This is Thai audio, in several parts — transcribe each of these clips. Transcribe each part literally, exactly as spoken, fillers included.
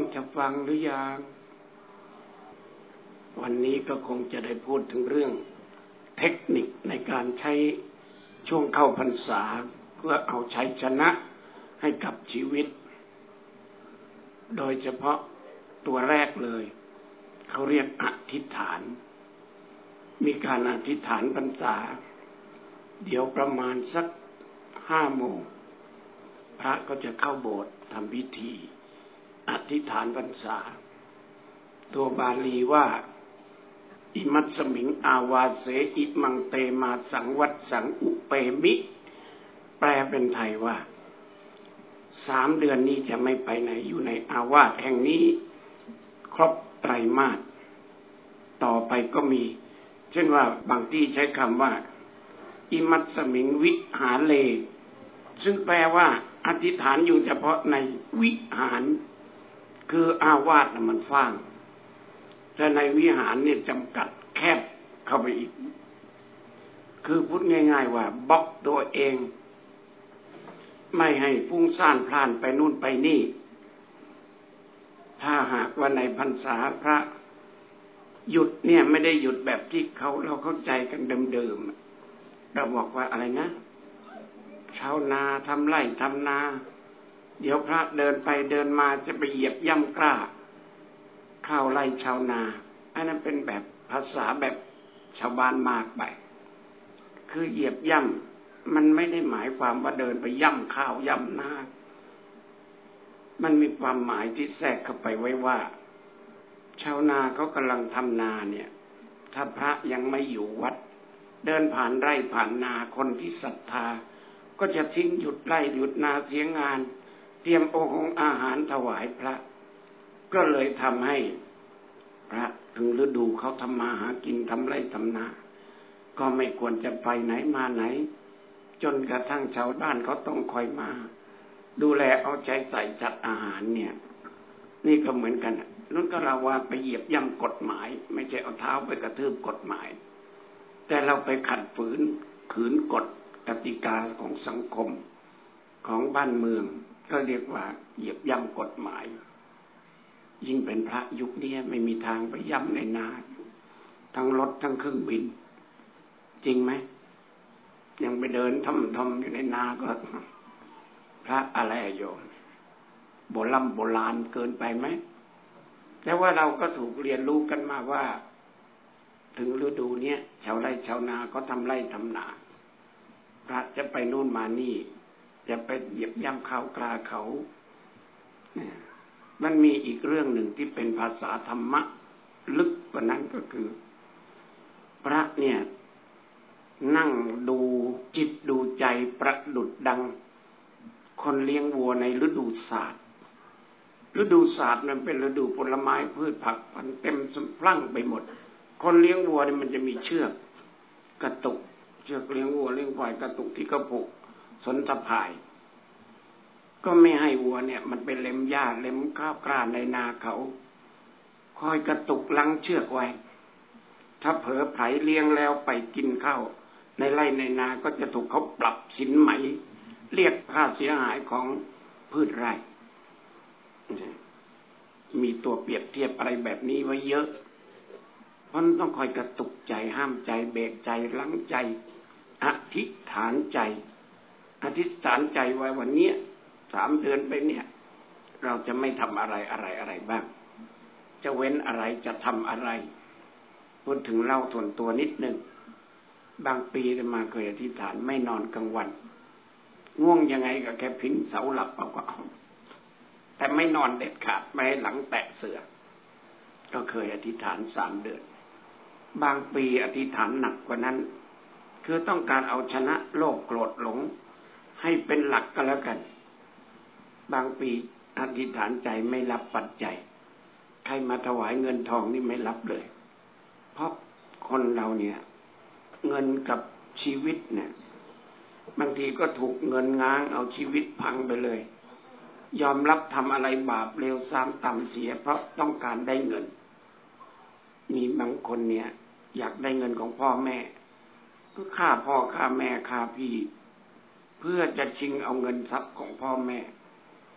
จะฟังหรือยังวันนี้ก็คงจะได้พูดถึงเรื่องเทคนิคในการใช้ช่วงเข้าพรรษาเพื่อเอาชัยชนะให้กับชีวิตโดยเฉพาะตัวแรกเลยเขาเรียกอธิษฐานมีการอธิษฐานพรรษาเดี๋ยวประมาณสักห้าโมงพระก็จะเข้าโบสถ์ทำพิธีอธิษฐานพรรษาตัวบาลีว่าอิมัตสมิงอาวาเสอิมังเตมาสังวัตสังอุเปมิแปลเป็นไทยว่าสามเดือนนี้จะไม่ไปไหนอยู่ในอาวาสแห่งนี้ครบไตรมาสต่อไปก็มีเช่นว่าบางที่ใช้คำว่าอิมัตสมิงวิหาเลซึ่งแปลว่าอธิษฐานอยู่เฉพาะในวิหารคืออาวาสน่ะมันฟ้างแต่ในวิหารเนี่ยจำกัดแคบเข้าไปอีกคือพูดง่ายๆว่าบล็อกตัวเองไม่ให้ฟุ้งซ่านพล่านไปนู่นไปนี่ถ้าหากว่าในพรรษาพระหยุดเนี่ยไม่ได้หยุดแบบที่เขาเราเข้าใจกันเดิมๆเราบอกว่าอะไรนะชาวนาทำไร่ทำนาเดี๋ยวพระเดินไปเดินมาจะไปเหยียบย่ำกล้าข้าวไร่ชาวนาอันนั้นเป็นแบบภาษาแบบชาวบ้านมากไปคือเหยียบย่ำมันไม่ได้หมายความว่าเดินไปย่ำข้าวย่ำนามันมีความหมายที่แทรกเข้าไปไว้ว่าชาวนาเขากำลังทำนาเนี่ยถ้าพระยังไม่อยู่วัดเดินผ่านไร่ผ่านนาคนที่ศรัทธาก็จะทิ้งหยุดไร่หยุดนาเสียงานเตรียมโอหงอาหารถวายพระก็เลยทำให้พระถึงฤดูเขาทำมาหากินทำไร่ทำนาก็ไม่ควรจะไปไหนมาไหนจนกระทั่งชาวบ้านเขาต้องคอยมาดูแลเอาใจใส่จัดอาหารเนี่ยนี่ก็เหมือนกันนั่นก็เราว่าไปเหยียบย่ำกฎหมายไม่ใช่เอาเท้าไปกระทืบกฎหมายแต่เราไปขัดฝืนขืนกฎกติกาของสังคมของบ้านเมืองก็เรียกว่าเหยียบย่ำกฎหมายยิ่งเป็นพระยุคนี้ไม่มีทางไปย่ำในนาทั้งรถทั้งเครื่องบินจริงไหมยังไปเดินทำทำอยู่ในนาก็พระอะไรโยมโบราณโบราณเกินไปไหมแต่ว่าเราก็ถูกเรียนรู้กันมาว่าถึงฤดูเนี้ยชาวไร่ชาวนาก็ทำไร่ทำนาพระจะไปนู่นมานี่จะไปเหยียบย่ำข้าวกลาเขามันมีอีกเรื่องหนึ่งที่เป็นภาษาธรรมะลึกกว่านั้นก็คือพระเนี่ยนั่งดูจิตดูใจประดุจดังคนเลี้ยงวัวในฤดูศาสตร์ฤดูศาสตร์มันเป็นฤดูผลไม้พืชผักพันเต็มสพรั่งไปหมดคนเลี้ยงวัวเนี่ยมันจะมีเชือกกระตุกเชือกเลี้ยงวัวเลี้ยงควายกระตุกที่กระปุกสนสะพายก็ไม่ให้วัวเนี่ยมันไปเล็มหญ้าเล็มข้าวกล้าในนาเขาคอยกระตุกลังเชือกไว้ถ้าเผลอไผลเลี้ยงแล้วไปกินข้าวในไร่ในนาก็จะถูกเขาปรับสินไหมเรียกค่าเสียหายของพืชไร่มีตัวเปรียบเทียบอะไรแบบนี้ไว้เยอะเพราะต้องคอยกระตุกใจห้ามใจเบรกใจลังใจอธิษฐานใจอธิษฐานใจไว้วันนี้สามเดือนไปเนี่ยเราจะไม่ทำอะไรอะไรอะไรบ้างจะเว้นอะไรจะทำอะไรพูดถึงเล่าทวนตัวนิดนึงบางปีมาเคยอธิษฐานไม่นอนกลางวันง่วงยังไงก็แค่พิงเสาหลับเอาก็เอาแต่ไม่นอนเด็ดขาดไม่ให้หลังแตะเสื่อก็เคยอธิษฐานสามเดือนบางปีอธิษฐานหนักกว่านั้นคือต้องการเอาชนะโลภโกรธหลงให้เป็นหลักก็แล้วกันบางปีอธิษฐานใจไม่รับปัจจัยใครมาถวายเงินทองนี่ไม่รับเลยเพราะคนเราเนี่ยเงินกับชีวิตเนี่ยบางทีก็ถูกเงินง้างเอาชีวิตพังไปเลยยอมรับทำอะไรบาปเลวทรามต่ำเสียเพราะต้องการได้เงินมีบางคนเนี่ยอยากได้เงินของพ่อแม่ก็ฆ่าพ่อฆ่าแม่ฆ่าพี่เพื่อจะชิงเอาเงินทรัพย์ของพ่อแม่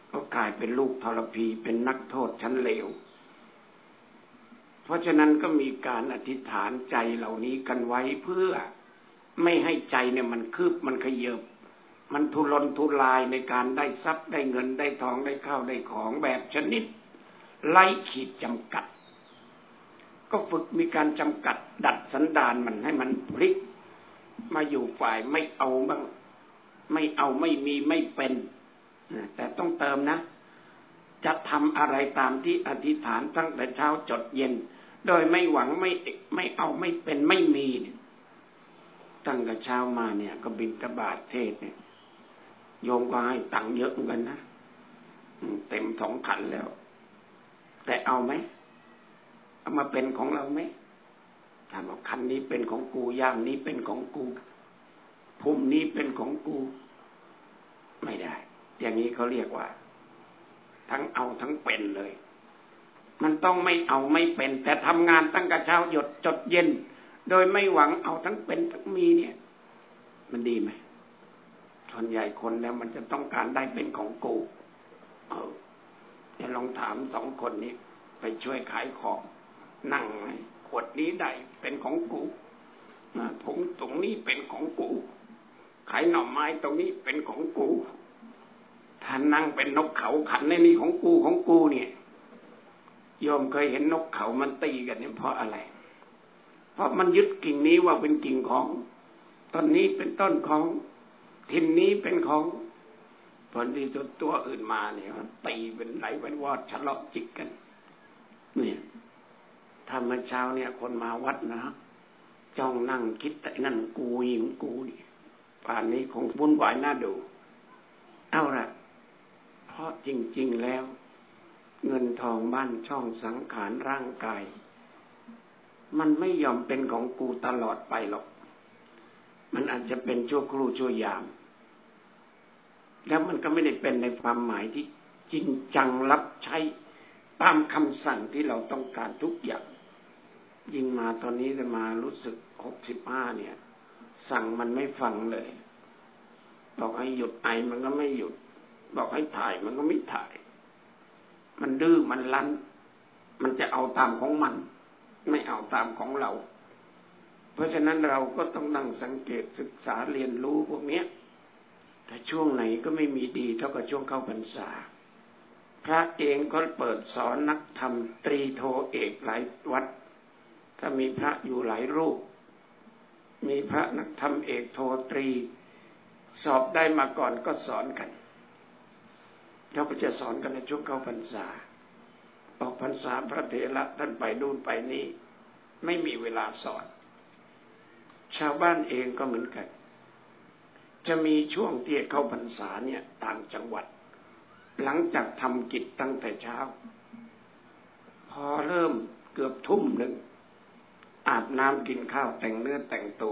ก็กลายเป็นลูกทรพีเป็นนักโทษชั้นเลวเพราะฉะนั้นก็มีการอธิษฐานใจเหล่านี้กันไว้เพื่อไม่ให้ใจเนี่ยมันคืบมันขยิบมันทุรนทุรายในการได้ทรัพย์ได้เงินได้ทองได้ข้าวได้ของแบบชนิดไร้ขีดจำกัดก็ฝึกมีการจำกัดดัดสันดานมันให้มันพลิกมาอยู่ฝ่ายไม่เอาบ้างไม่เอาไม่มีไม่เป็นแต่ต้องเติมนะจะทำอะไรตามที่อธิษฐานตั้งแต่เช้าจดเย็นโดยไม่หวังไม่ไม่เอาไม่เป็นไม่มีตั้งแต่เช้ามาเนี่ยก็บิณฑบาตเทศเนี่ยโยมก็ให้ตังค์เยอะเหมือนกันนะเต็มสองขันแล้วแต่เอาไหมเอามาเป็นของเราไหมถามว่าคันนี้เป็นของกูย่ามนี้เป็นของกูภูมินี้เป็นของกูไม่ได้อย่างนี้เขาเรียกว่าทั้งเอาทั้งเป็นเลยมันต้องไม่เอาไม่เป็นแต่ทำงานตั้งแต่เช้าหยดจดเย็นโดยไม่หวังเอาทั้งเป็นทั้งมีเนี่ยมันดีไหมส่วนใหญ่คนแล้วมันจะต้องการได้เป็นของกูเออจะลองถามสองคนนี้ไปช่วยขายของนั่งไหมขวดนี้ได้เป็นของกูถุงตรงนี้เป็นของกูขายหน่อไม้ตรงนี้เป็นของกูถ้านั่งเป็นนกเขาขันในนี้ของกูของกูเนี่ยโยมเคยเห็นนกเขามันตีกันเนี่ยเพราะอะไรเพราะมันยึดกิ่งนี้ว่าเป็นกิ่งของต้นนี้เป็นต้นของทินนี้เป็นของผลที่สุดตัวอื่นมาเนี่ยมันตีเป็นไหลเป็นวอดทะเลาะจิกกันเนี่ยถ้าเมื่อเช้าเนี่ยคนมาวัดนะจ้องนั่งคิดแต่นั่นกูยิงกูนี่ป่านนี้คงวุ่นวายน่าดูเอาละเพราะจริงๆแล้วเงินทองบ้านช่องสังขารร่างกายมันไม่ยอมเป็นของกูตลอดไปหรอกมันอาจจะเป็นชั่วครู่ชั่วยามแล้วมันก็ไม่ได้เป็นในความหมายที่จริงจังรับใช้ตามคำสั่งที่เราต้องการทุกอย่างยิ่งมาตอนนี้จะมารู้สึกหกสิบห้าเนี่ยสั่งมันไม่ฟังเลยบอกให้หยุดไอมันก็ไม่หยุดบอกให้ถ่ายมันก็ไม่ถ่ายมันดื้อมันรั้นมันจะเอาตามของมันไม่เอาตามของเราเพราะฉะนั้นเราก็ต้องนั่งสังเกตศึกษาเรียนรู้พวกนี้แต่ช่วงไหนก็ไม่มีดีเท่ากับช่วงเข้าพรรษาพระเองก็เปิดสอนนักธรรมตรีโทเอกหลายวัดถ้ามีพระอยู่หลายรูปมีพระนักธรรมเอกโทตรีสอบได้มาก่อนก็สอนกันเราก็จะสอนกันในช่วงเข้าพรรษาออกพรรษาพระเถระท่านไปดูนไปนี่ไม่มีเวลาสอนชาวบ้านเองก็เหมือนกันจะมีช่วงที่เข้าพรรษาเนี่ยต่างจังหวัดหลังจากทำกิจตั้งแต่เช้าพอเริ่มเกือบทุ่มหนึ่งอาบน้ำกินข้าวแต่งเนื้อแต่งตัว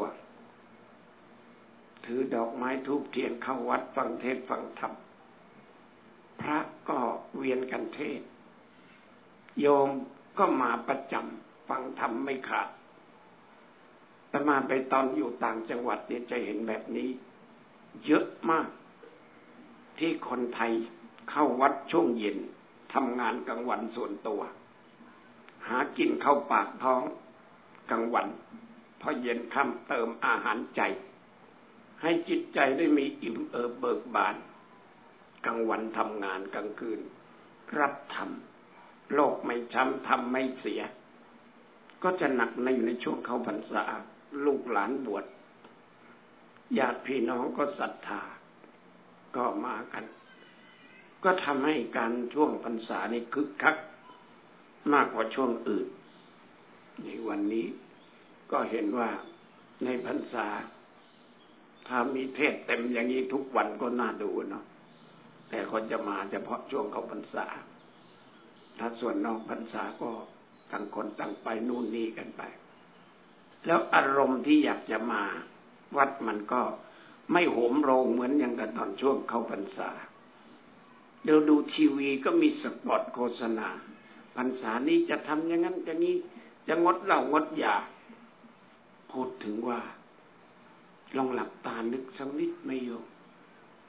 ถือดอกไม้ธูปเทียนเข้าวัดฟังเทศน์ฟังธรรมพระก็เวียนกันเทศโยมก็มาประจำฟังธรรมไม่ขาดแต่มาไปตอนอยู่ต่างจังหวัดเนี่ยจะเห็นแบบนี้เยอะมากที่คนไทยเข้าวัดช่วงเย็นทำงานกลางวันส่วนตัวหากินเข้าปากท้องกลางวันพอเย็นค่ำเติมอาหารใจให้จิตใจได้มีอิ่มเอิบเบิกบานกลางวันทำงานกลางคืนรับธรรมโลกไม่ช้ำธรรมไม่เสียก็จะหนักในอยู่ในช่วงเข้าพรรษาลูกหลานบวชญาติพี่น้องก็ศรัทธาก็มากันก็ทำให้การช่วงพรรษานี่คึกคักมากกว่าช่วงอื่นในวันนี้ก็เห็นว่าในพรรษาถ้ามีเทศเต็มอย่างนี้ทุกวันก็น่าดูเนาะแต่คนจะมาเฉพาะช่วงเข้าพรรษาถ้าส่วนนอกพรรษาก็ต่างคนต่างไปนู่นนี่กันไปแล้วอารมณ์ที่อยากจะมาวัดมันก็ไม่โหมโรงเหมือนอย่างกับตอนช่วงเข้าพรรษาเดี๋ยวดูทีวีก็มีสปอตโฆษณาพรรษานี้จะทำอย่างนั้นอย่างนี้จะงดเหล้างดยาพูดถึงว่าลองหลับตานึกสักนิดไม่โยม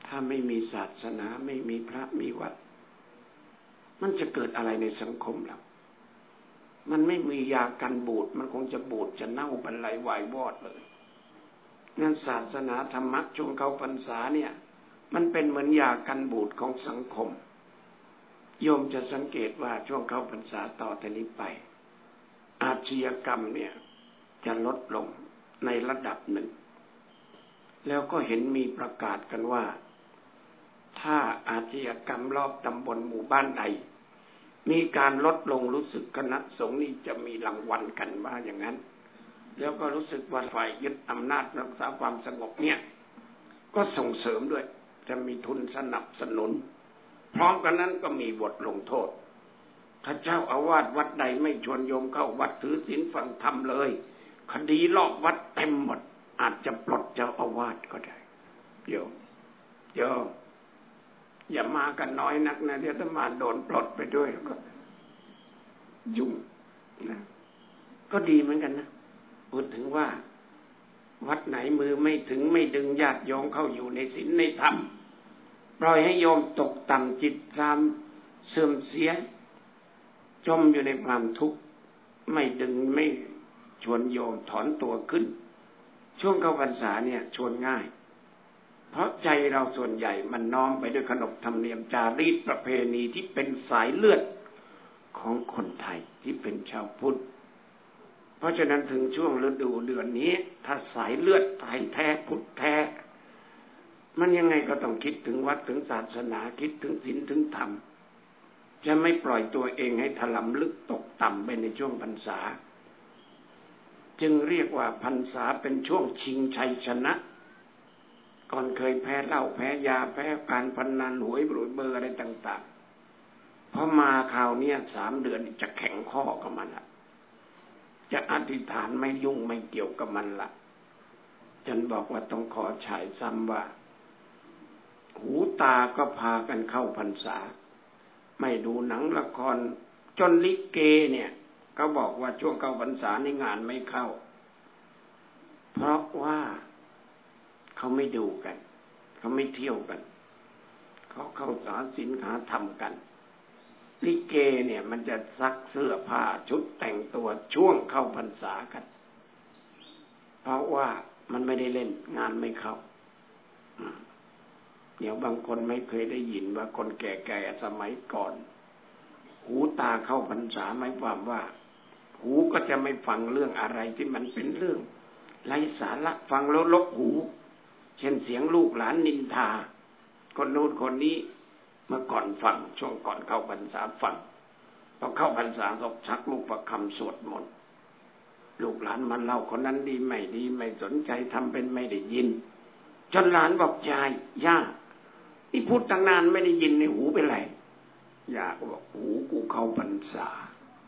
ถ้าไม่มีศาสนาไม่มีพระมีวัดมันจะเกิดอะไรในสังคมเรามันไม่มียากันบูดมันคงจะบูดจะเน่าบรรลัยวายวอดเลยงั้นศาสนาธรรมะช่วงเข้าพรรษาเนี่ยมันเป็นเหมือนยากันบูดของสังคมโยมจะสังเกตว่าช่วงเข้าพรรษาต่อแต่นี้ไปอาชญากรรมเนี่ยจะลดลงในระดับหนึ่งแล้วก็เห็นมีประกาศกันว่าถ้าอาชญากรรมรอบตำบลหมู่บ้านใดมีการลดลงรู้สึกคณะสงฆ์นี่จะมีรางวัลกันว่าอย่างนั้นแล้วก็รู้สึกว่าฝ่ายยึดอำนาจรักษาความสงบเนี่ยก็ส่งเสริมด้วยจะมีทุนสนับสนุนพร้อมกันนั้นก็มีบทลงโทษถ้าเจ้าอาวาสวัดใดไม่ชวนโยมเข้าวัดถือศีลฟังธรรมเลยคดีรอบวัดเต็มหมดอาจจะปลดเจ้าอาวาสก็ได้โยมโยมอย่ามากันน้อยนักนะเดี๋ยวถ้ามาโดนปลดไปด้วยก็ยุ่งนะก็ดีเหมือนกันนะพูดถึงว่าวัดไหนมือไม่ถึงไม่ดึงญาติโยมเข้าอยู่ในศีลในธรรมปล่อยให้โยมตกต่ำจิตซามเสื่อมเสียจมอยู่ในความทุกข์ไม่ดึงไม่ชวนโยมถอนตัวขึ้นช่วงเข้าพรรษาเนี่ยชวนง่ายเพราะใจเราส่วนใหญ่มันน้อมไปด้วยขนบธรรมเนียมจารีตประเพณีที่เป็นสายเลือดของคนไทยที่เป็นชาวพุทธเพราะฉะนั้นถึงช่วงฤดูเดือนนี้ถ้าสายเลือดไทยแท้พุทธแท้มันยังไงก็ต้องคิดถึงวัดถึงศาสนาคิดถึงศีลถึงธรรมจะไม่ปล่อยตัวเองให้ถลำลึกตกต่ำไปในช่วงพรรษาจึงเรียกว่าพรรษาเป็นช่วงชิงชัยชนะก่อนเคยแพ้เหล้าแพ้ยาแพ้การพนันหวยเบอร์อะไรต่างๆพอมาคราวนี้สามเดือนจะแข็งข้อกับมันละจะอธิษฐานไม่ยุ่งไม่เกี่ยวกับมันละฉันบอกว่าต้องขอฉายซ้ำว่าหูตาก็พากันเข้าพรรษาไม่ดูหนังละครจนลิเกเนี่ยเขาบอกว่าช่วงเข้าพรรษาในงานไม่เข้าเพราะว่าเขาไม่ดูกันเขาไม่เที่ยวกันเขาเข้าสาศีลหาธรรมกันลิเกเนี่ยมันจะซักเสื้อผ้าชุดแต่งตัวช่วงเข้าพรรษากันเพราะว่ามันไม่ได้เล่นงานไม่เข้าเดี๋ยวบางคนไม่เคยได้ยินว่าคนแก่ๆสมัยก่อนหูตาเข้าพรรษาหมายความว่าหูก็จะไม่ฟังเรื่องอะไรที่มันเป็นเรื่องไร้สาระฟังแล้วลกหูเช่นเสียงลูกหลานนินทาคนโน้นคนนี้เมื่อก่อนฟังช่วงก่อนเข้าพรรษาฟังพอเข้าพรรษาก็ชักลูกประคำสวดมนต์ลูกหลานมันเล่าคนนั้นดีไม่ดีไม่สนใจทำเป็นไม่ได้ยินจนหลานบอกยายย่านี่พูดตั้งนานไม่ได้ยินในหูเป็นไรย่าก็บอกหูกูเข้าพรรษา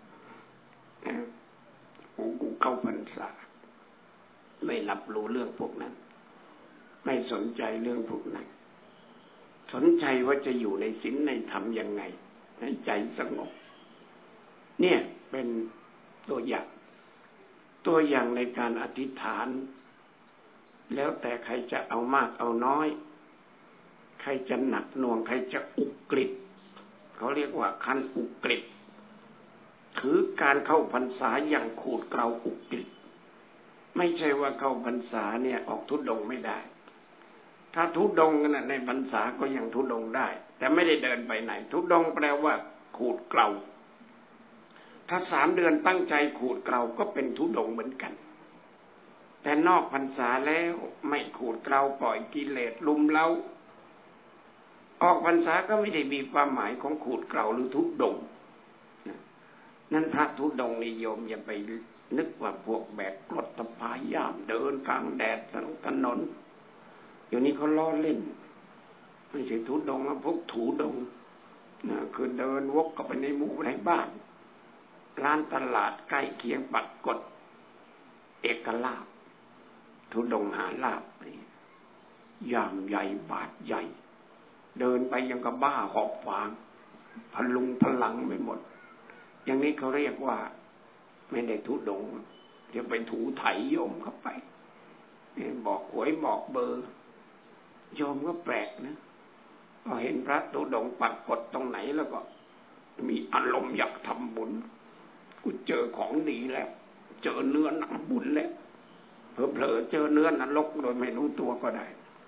หูกูเข้าพรรษาไม่รับรู้เรื่องพวกนั้นไม่สนใจเรื่องพวกนั้นสนใจว่าจะอยู่ในศีลในธรรมยังไงให้ใจสงบเนี่ยเป็นตัวอย่างตัวอย่างในการอธิษฐานแล้วแต่ใครจะเอามากเอาน้อยใครจะหนักหน่วงใครจะอุกฤษเขาเรียกว่าขั้นอุกฤษคือการเข้าพรรษาอย่างขูดเกลาอุกฤษไม่ใช่ว่าเข้าพรรษาเนี่ยออกธุดงค์ไม่ได้ถ้าธุดงค์น่ะในพรรษาก็ยังธุดงค์ได้แต่ไม่ได้เดินไปไหนธุดงค์แปลว่าขูดเกลาถ้าสามเดือนตั้งใจขูดเกลาก็เป็นธุดงค์เหมือนกันแต่นอกพรรษาแล้วไม่ขูดเกลาปล่อยกิเลสลุมเล้าออกพรรษาก็ไม่ได้มีความหมายของขูดเกลาหรือธุดงค์นั่นพระธุดงค์นิยมอย่าไปนึกว่าพวกแบกกรดตะพายย่ามเดินกลางแดดถนนอยู่นี้เขาล้อเล่นไม่ใช่ธุดงค์นะพวกถูดงนะคือเดินวกเข้าไปในหมู่ในบ้านร้านตลาดใกล้เคียงปักกดเอกลาภธุดงค์หาลาภย่ามใหญ่บาทใหญ่เดินไปยังกับบ้าหอบฟางพลุงพลังไม่หมดอย่างนี้เขาเรียกว่าไม่ได้ธุดงค์จะไปถูไถโยมเข้าไปบอกหวยบอกเบอร์โยมก็แปลกนะพอเห็นพระธุดงค์ปรากฏตรงไหนแล้วก็มีอารมณ์อยากทำบุญกูเจอของดีแล้วเจอเนื้อหนังบุญแล้วเผลอๆเจอเนื้อนรกโดยไม่รู้ตัวก็ได้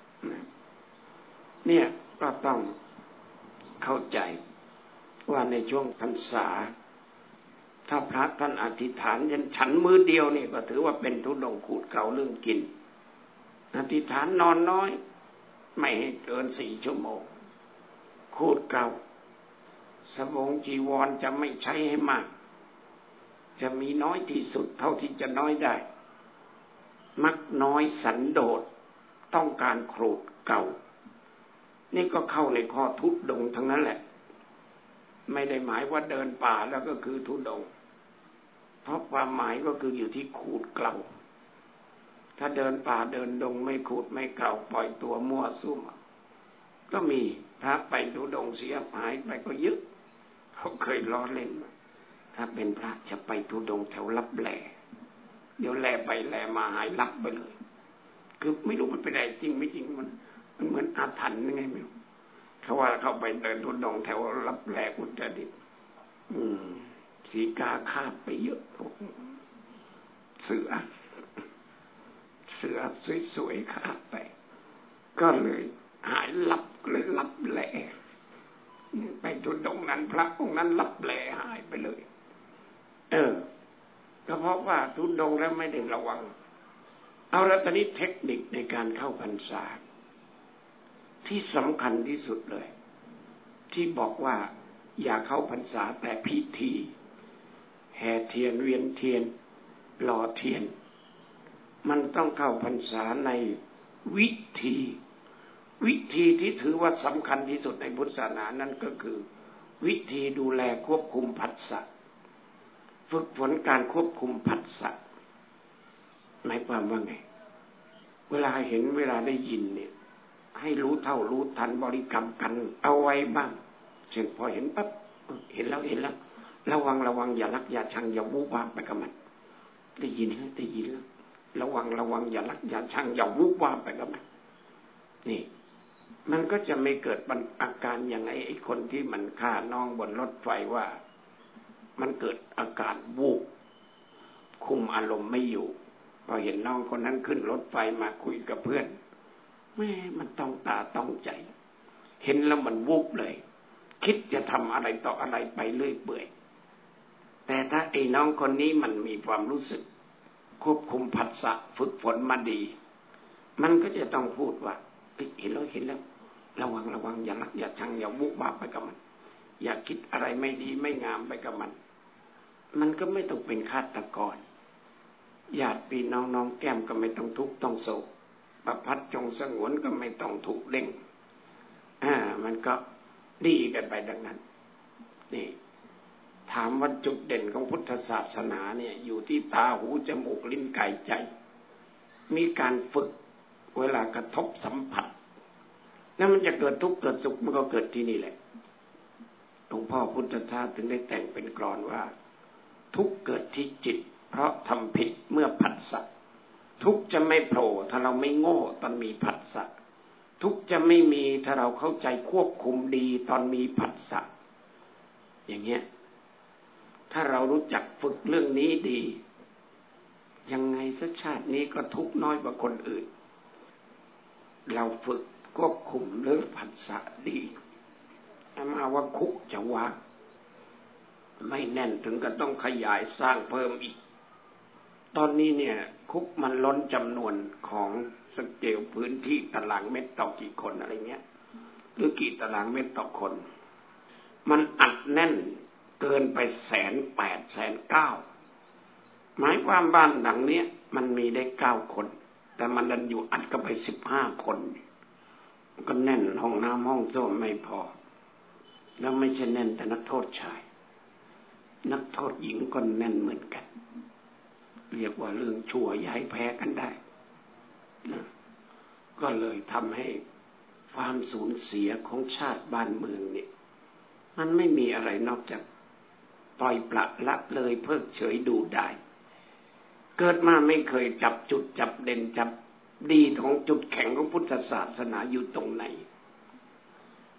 เนี่ยก็ต้องเข้าใจว่าในช่วงพรรษาถ้าพระท่านอธิษฐานยันฉันมื้อเดียวนี่ก็ถือว่าเป็นธุดงค์ขูดเกลาเรื่องกินอธิษฐานนอนน้อยไม่ให้เกินสี่ชั่วโมงขูดเกลาสบงจีวรจะไม่ใช้ให้มากจะมีน้อยที่สุดเท่าที่จะน้อยได้มักน้อยสันโดษต้องการขูดเกลานี่ก็เข้าในข้อทุดงค์ทั้งนั้นแหละไม่ได้หมายว่าเดินป่าแล้วก็คือธุดงค์เพราะความหมายก็คืออยู่ที่ขูดเกลาถ้าเดินป่าเดินดงไม่ขูดไม่เกลาปล่อยตัวมั่วซุ่มก็มีพระไปธุดงค์เสียหายไปก็เยอะเขาเคยล้อเล่นถ้าเป็นพระจะไปธุดงค์แถวลับแลเดี๋ยวแลไปแลมาหายลับไปเลยคือไม่รู้มันเป็นอะไรจริงไม่จริงมันมันเหมือนอาถรรพ์ยังไงไม่รู้เขาว่าเขาไปเดินธุดงค์แถวลับแลอุตรดิตถ์อืมสีกาคาบไปเยอะเสือเสือสวยๆคาบไปก็เลยหายลับเลยลับแลไปธุดงค์นั้นพระองค์นั้นลับแลหายไปเลยเออก็เพราะว่าธุดงค์แล้วไม่ได้ระวังเอาละตอนนี้เทคนิคในการเข้าพรรษาที่สำคัญที่สุดเลยที่บอกว่าอย่าเข้าพรรษาแต่พิธีแห่เทียนเวียนเทียนหล่อเทียนมันต้องเข้าพรรษาในวิธีวิธีที่ถือว่าสำคัญที่สุดในพุทธศาสนานั้นก็คือวิธีดูแลควบคุมผัสสะฝึกฝนการควบคุมผัสสะหมายความว่าไงเวลาเห็นเวลาได้ยินเนี่ยให้รู้เท่ารู้ทันบริกรรมกันเอาไว้บ้างเช่นพอเห็นปั๊บเห็นแล้วเห็นแล้วระวังระวังอย่ารักอย่าชังอย่าวูบวาบไปกับมันได้ยินแล้วได้ยินแล้วระวังระวังอย่ารักอย่าชังอย่าวูบวาบไปกับมันนี่มันก็จะไม่เกิดอาการอย่างไอ้คนที่มันฆ่าน้องบนรถไฟว่ามันเกิดอาการวูบคุมอารมณ์ไม่อยู่พอเห็นน้องคนนั้นขึ้นรถไฟมาคุยกับเพื่อนแม่มันต้องตาต้องใจเห็นแล้วมันวูบเลยคิดจะทำอะไรต่ออะไรไปเรื่อยเปื่อยแต่ถ้าไอ้น้องคนนี้มันมีความรู้สึกควบคุมผัสสะฝึกฝนมาดีมันก็จะต้องพูดว่าเห็นแล้วเห็นแล้วระวังระวังอย่ารักอย่าชังอย่าวูบวาบไปกับมันอย่าคิดอะไรไม่ดีไม่งามไปกับมันมันก็ไม่ต้องเป็นฆาตกรญาติพี่น้องน้องแก้มก็ไม่ต้องทุกข์ต้องโศกประพัดจงสงวนก็ไม่ต้องถูกเด้งอ่ามันก็ดีกันไปดังนั้นนี่ถามว่าจุดเด่นของพุทธศาสนาเนี่ยอยู่ที่ตาหูจมูกลิ้นกายใจมีการฝึกเวลากระทบสัมผัสแล้วมันจะเกิดทุกข์เกิดสุขมันก็เกิดที่นี่แหละหลวงพ่อพุทธทาสถึงได้แต่งเป็นกลอนว่าทุกข์เกิดที่จิตเพราะทำผิดเมื่อผัสสะทุกข์จะไม่โผล่ถ้าเราไม่โง่ตอนมีผัสสะทุกข์จะไม่มีถ้าเราเข้าใจควบคุมดีตอนมีผัสสะอย่างเงี้ยถ้าเรารู้จักฝึกเรื่องนี้ดียังไงสักชาตินี้ก็ทุกข์น้อยกว่าคนอื่นเราฝึกควบคุมเรื่องผัสสะดีอามาว่าคุกจะวางไม่แน่นถึงก็ต้องขยายสร้างเพิ่มอีกตอนนี้เนี่ยคุกมันล้นจำนวนของสเกลพื้นที่ตารางเมตรต่อกี่คนอะไรเงี้ยหรือกี่ตารางเมตรต่อคนมันอัดแน่นเกินไปแสนแปดแสนเก้าหมายความบ้านหลังเนี้ยมันมีได้เก้าคนแต่มันดันอยู่อัดกันไปสิบห้าคนก็แน่นห้องน้ำห้องส้วมไม่พอแล้วไม่ใช่แน่นแต่นักโทษชายนักโทษหญิงก็แน่นเหมือนกันเรียกว่าเรื่องชั่วย้ายแพ้กันได้นะก็เลยทำให้ความสูญเสียของชาติบ้านเมืองเนี่ยมันไม่มีอะไรนอกจากปล่อยปละละเลยเพิกเฉยดูได้เกิดมาไม่เคยจับจุดจับเด่นจับดีของจุดแข็งของพุทธศาสนาอยู่ตรงไหน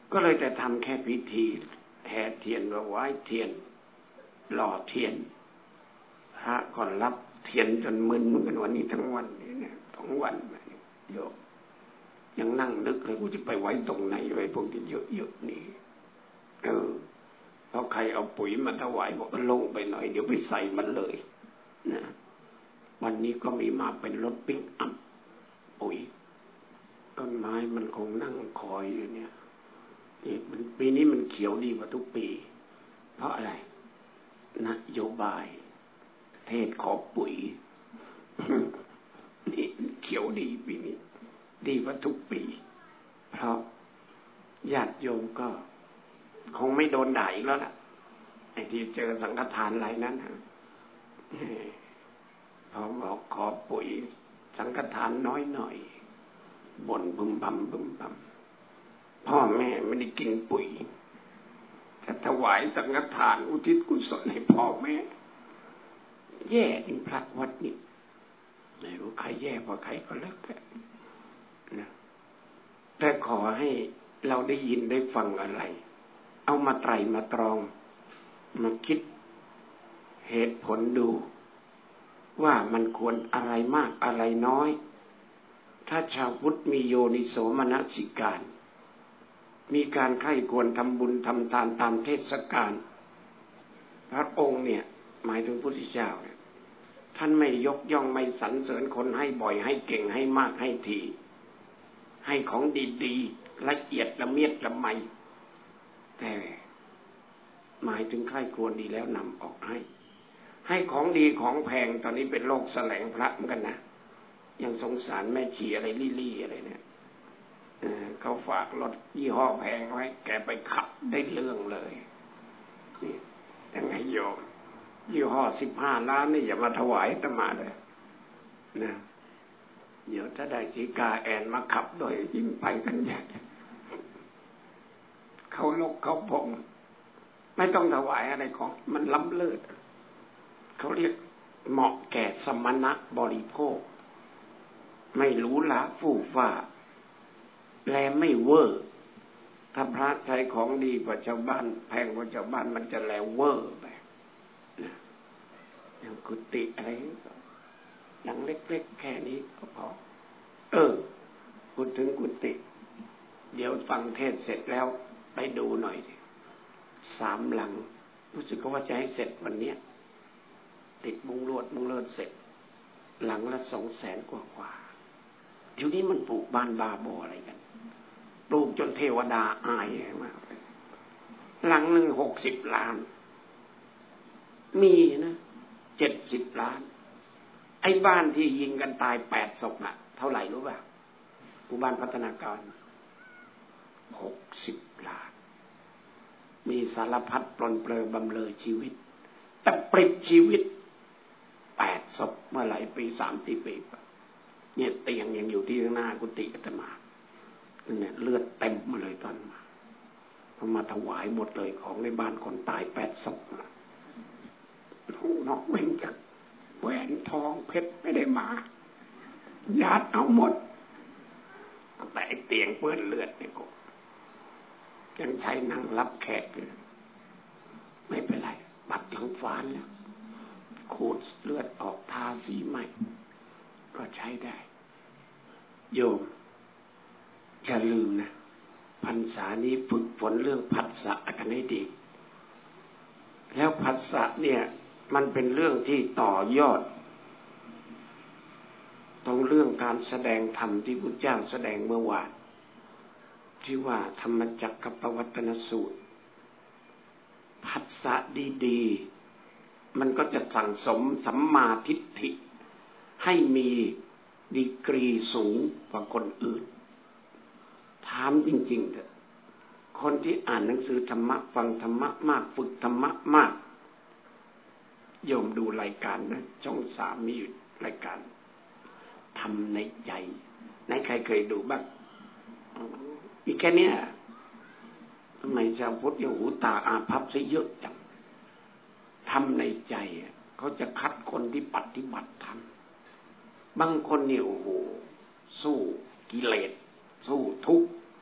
ก็เลยแต่ทำแค่พิธีแห่เทียนว่าไว้เทียนหล่อเทียนพระก่อนรับเทียนจนมึนกันวันนี้ทั้งวันนี่เนี่ยทั้งวันโยมยังนั่งนึกเลยกูจะไปไว้ตรงไหนไว้พวกที่เยอะๆนี่เออเพราะใครเอาปุ๋ยมาถวายบอกลงไปหน่อยเดี๋ยวไปใส่มันเลยนะวันนี้ก็มีมาเป็นรถปิกอัพปุ๋ยต้นไม้มันคงนั่งคอยอยู่เนี่ยนี่มันปีนี้มันเขียวดีกว่าทุกปีเพราะอะไรนโยบายเทศขอปุ๋ยนี่เขียวดีปีนี้ดีกว่าทุกปีเพราะญาติโยมก็คงไม่โดนด่าอีกแล้วล่ะไอ้ที่เจอสังฆทานอะไรนั้นฮะพอบอกขอปุ๋ยสังฆทานน้อยหน่อยบ่นบึมบั่มบึมบั่มพ่อแม่ไม่ได้กินปุ๋ยจะถวายสังฆทานอุทิศกุศลให้พ่อแม่แย่จริงพระวัดนี่ไม่รู้ใครแย่กว่าใครก็แล้วแต่นะแต่ขอให้เราได้ยินได้ฟังอะไรเอามาไตรมาตรองมาคิดเหตุผลดูว่ามันควรอะไรมากอะไรน้อยถ้าชาวพุทธมีโยนิโสมนสิการมีการใคร่ควรทำบุญทำทานตามเทศกาลพระองค์เนี่ยหมายถึงพระพุทธเจ้าเนี่ยท่านไม่ยกย่องไม่สรรเสริญคนให้บ่อยให้เก่งให้มากให้ทีให้ของดีๆละเอียดละเมียดละไมแต่หมายถึงใคร่ควรดีแล้วนำออกให้ให้ของดีของแพงตอนนี้เป็นโรคแสลงพระเหมือนกันนะยังสงสารแม่ชีอะไรลี่ๆอะไรเนี่ยเขาฝากรถยี่ห้อแพงไว้แกไปขับได้เรื่องเลยนี่ยังไงโยมยี่ห้อสิบห้าล้านนี่อย่ามาถวายอาตมาเลยนะเดี๋ยวถ้าได้จีกาแอนมาขับโดยยิ่งไปกันใหญ่เขาลกเขาพงไม่ต้องถวายอะไรของมันล้ำเลิศเขาเรียกเหมาะแก่สมณะบริโภคไม่หรูหราฟู่ฟ้าแลไม่เวอร์ถ้าพระใช้ของดีกว่าชาวบ้านแพงกว่าชาวบ้านมันจะแลเวอร์ไปนะอย่างกุฏิอะไรหลังเล็กๆแค่นี้ก็พอเออพูดถึงกุฏิเดี๋ยวฟังเทศเสร็จแล้วไปดูหน่อยสิสามหลังรู้สึกว่าจะให้เสร็จวันนี้ติดมุงลวดมุงเลิศเสร็จหลังละสองแสนกว่ากว่าเดี๋ยวนี้มันปลูกบ้านบาบออะไรกันปลูกจนเทวดาอายมากหลังหนึ่งหกสิบล้านมีนะเจ็ดสิบล้านไอ้บ้านที่ยิงกันตายแปดศพน่ะเท่าไหร่รู้ป่ะหมู่บ้านพัฒนาการหกสิบล้านมีสารพัดปลนเปลือบำเรอชีวิตแต่ปลิดชีวิตแปดศพเมื่อหลายปีสามสี่ปีเนี่ยเตียงยังอยู่ที่ข้างหน้ากุฏิอาตมาเนี่ยเลือดเต็มมาเลยตอนมาพอมาถวายหมดเลยของในบ้านคนตายแปดศพนอกเว้นจากแหวนทองเพชรไม่ได้มาญาติเอาหมดแต่เตียงเปื้อนเลือดเนี่ยก็ยังใช้นั่งรับแขกเลยไม่เป็นไรปัดหลังฝานแล้วขูดเลือดออกทาสีใหม่ก็ใช้ได้โยมอย่าลืมนะพรรษานี้ฝึกฝนเรื่องผัสสะกันให้ดีแล้วผัสสะเนี่ยมันเป็นเรื่องที่ต่อยอดตรงเรื่องการแสดงธรรมที่พุทธเจ้าแสดงเมื่อวานที่ว่าธรรมจักรกับปวัตตนสูตรผัสสะดีๆมันก็จะสั่งสมสัมมาทิฏฐิให้มีดีกรีสูงกว่าคนอื่นถามจริงๆเถอะคนที่อ่านหนังสือธรรมะฟังธรรมะมากฝึกธรรมะมากโยมดูรายการนะช่องสามมีรายการทำในใจไหนใครเคยดูบ้างมีแค่นี้ทำไมชาวพุทธยังหูตาอาภัพซะเยอะจังทำในใจเขาจะคัดคนที่ปฏิบัติธรรมบางคนเนี่ยโอ้โหสู้กิเลสสู้ทุกข์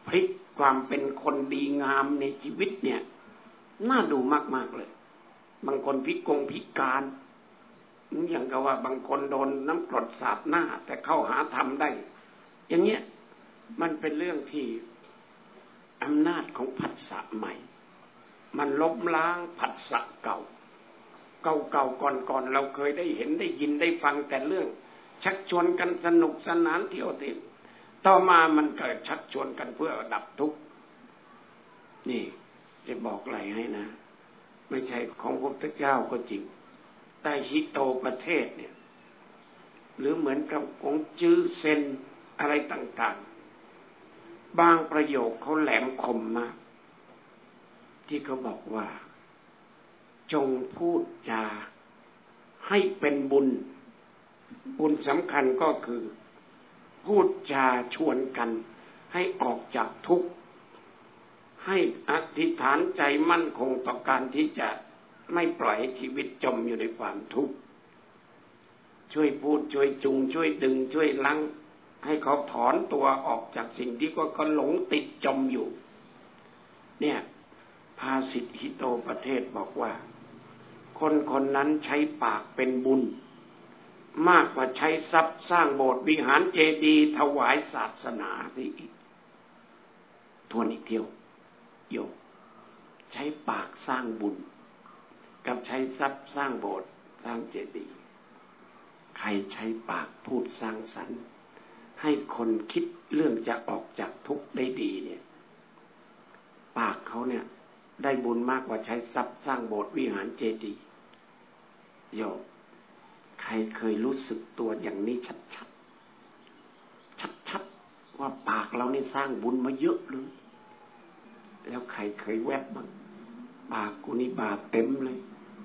พลิกความเป็นคนดีงามในชีวิตเนี่ยน่าดูมากๆเลยบางคนพิกงพิการอย่างกับว่าบางคนโดนน้ำกรดสาดหน้าแต่เข้าหาธรรมได้อย่างเงี้ยมันเป็นเรื่องที่อำนาจของผัสสะใหม่มันล้มล้างผัสสะเก่าเก่าๆก่อนๆเราเคยได้เห็นได้ยินได้ฟังแต่เรื่องชักชวนกันสนุกสนานเที่ยวเที่ยวต่อมามันเกิดชักชวนกันเพื่อดับทุกข์นี่จะบอกอะไรให้นะไม่ใช่ของพระพุทธเจ้าก็จริงแต่ฮิโตประเทศเนี่ยหรือเหมือนกับของจื้อเซนอะไรต่างๆบางประโยคเขาแหลมคมมากที่เขาบอกว่าจงพูดจาให้เป็นบุญบุญสำคัญก็คือพูดจาชวนกันให้ออกจากทุกข์ให้อธิษฐานใจมั่นคงต่อการที่จะไม่ปล่อยให้ชีวิตจมอยู่ในความทุกข์ช่วยพูดช่วยจูงช่วยดึงช่วยลังให้เขาถอนตัวออกจากสิ่งที่ก็เขาหลงติดจมอยู่เนี่ยภาษิตฮิโตประเทศบอกว่าคนคนนั้นใช้ปากเป็นบุญมากกว่าใช้ทรัพย์สร้างโบสถ์วิหารเจดีย์ถวายศาสนาสิอีกทวนอีกเที่ยวโยมใช้ปากสร้างบุญกับใช้ทรัพย์สร้างโบสถ์สร้างเจดีย์ใครใช้ปากพูดสร้างสรรค์ให้คนคิดเรื่องจะออกจากทุกข์ได้ดีเนี่ยปากเขาเนี่ยได้บุญมากกว่าใช้ทรัพย์สร้างโบสถ์วิหารเจดีย์โยมใครเคยรู้สึกตัวอย่างนี้ชัดๆชัดๆว่าปากเรานี่สร้างบุญมาเยอะเลยแล้วใครเคยแวบบ้างปากกูนี่บาปเต็มเลย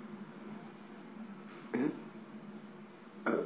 เอ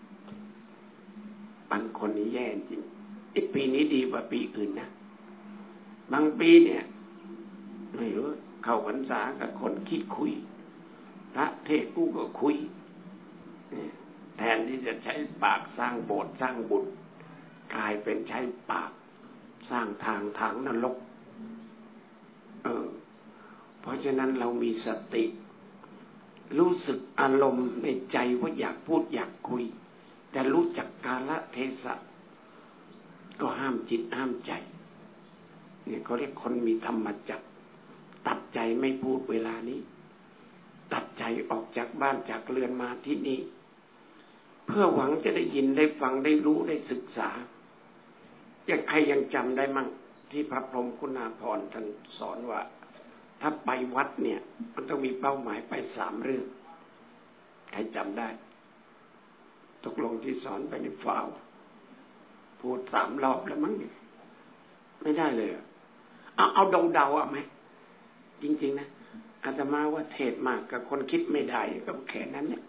อบางคนนี่แย่จริงไอ้ปีนี้ดีกว่าปีอื่นนะบางปีเนี่ยไม่รู้เข้าพรรษากับคนคิดคุยพระเทศกูก็คุยแทนที่จะใช้ปากสร้างโบสถ์สร้างบุญกลายเป็นใช้ปากสร้างทางทางนรกเออเพราะฉะนั้นเรามีสติรู้สึกอารมณ์ในใจว่าอยากพูดอยากคุยแต่รู้จักกาลเทศะก็ห้ามจิตห้ามใจเนี่ยเขาเรียกคนมีธรรมจักรตัดใจไม่พูดเวลานี้ตัดใจออกจากบ้านจากเรือนมาที่นี่เพื่อหวังจะได้ยินได้ฟังได้รู้ได้ศึกษาอย่างใครยังจำได้มั่งที่พระพรหมคุณาภรณ์ท่านสอนว่าถ้าไปวัดเนี่ยมันต้องมีเป้าหมายไปสามเรื่องใครจำได้ตกลงที่สอนไปในฟาวพูดสามรอบแล้วมั้งไม่ได้เลยเอาเอาเดาๆอ่ะไหมจริงๆนะอาตมาว่าเทศมากกับคนคิดไม่ได้ก็แค่นั้นเนี่ย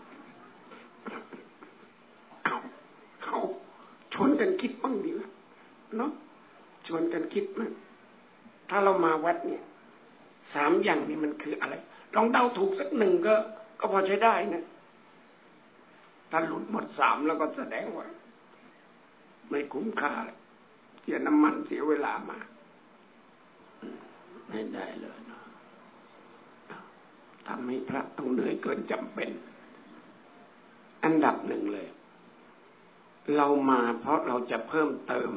เอาเอาชวนกันคิดบ้างดีวะเนาะชวนกันคิดมั้งถ้าเรามาวัดเนี่ยสามอย่างนี้มันคืออะไรลองเดาถูกสักหนึ่งก็ก็พอใช้ได้นะถ้าหลุดหมดสามแล้วก็แสดงว่าไม่คุ้มค่าเสียน้ำมันเสียเวลามาไม่ได้เลยเนาะทำให้พระต้องเหนื่อยเกินจำเป็นอันดับหนึ่งเลยเรามาเพราะเราจะเพิ่มเติม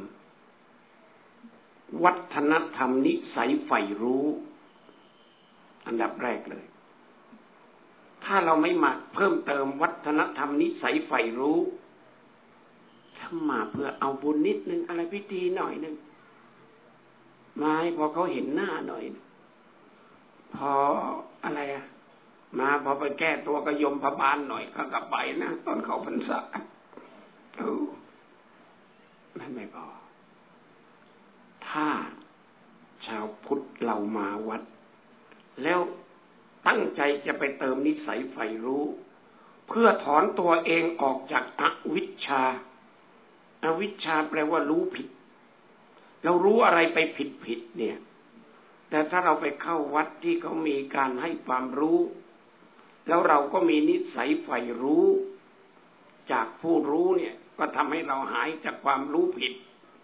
วัฒนธรรมนิสัยใฝ่รู้อันดับแรกเลยถ้าเราไม่มาเพิ่มเติมวัฒนธรรมนิสัยใฝ่รู้ถ้ามาเพื่อเอาบุญนิดนึงอะไรพิธีหน่อยนึงมาให้พอเขาเห็นหน้าหน่อยพออะไรอะมาพอไปแก้ตัวก็ยมพบาลหน่อยก็กลับไปนะตอนเขาพรรษาเออนั่นไม่พอถ้าชาวพุทธเรามาวัดแล้วตั้งใจจะไปเติมนิสัยใฝ่รู้เพื่อถอนตัวเองออกจากอวิชชาอวิชชาแปลว่ารู้ผิดเรารู้อะไรไปผิดผิดเนี่ยแต่ถ้าเราไปเข้าวัดที่เขามีการให้ความรู้แล้วเราก็มีนิสัยใฝ่รู้จากผู้รู้เนี่ยก็ทำให้เราหายจากความรู้ผิด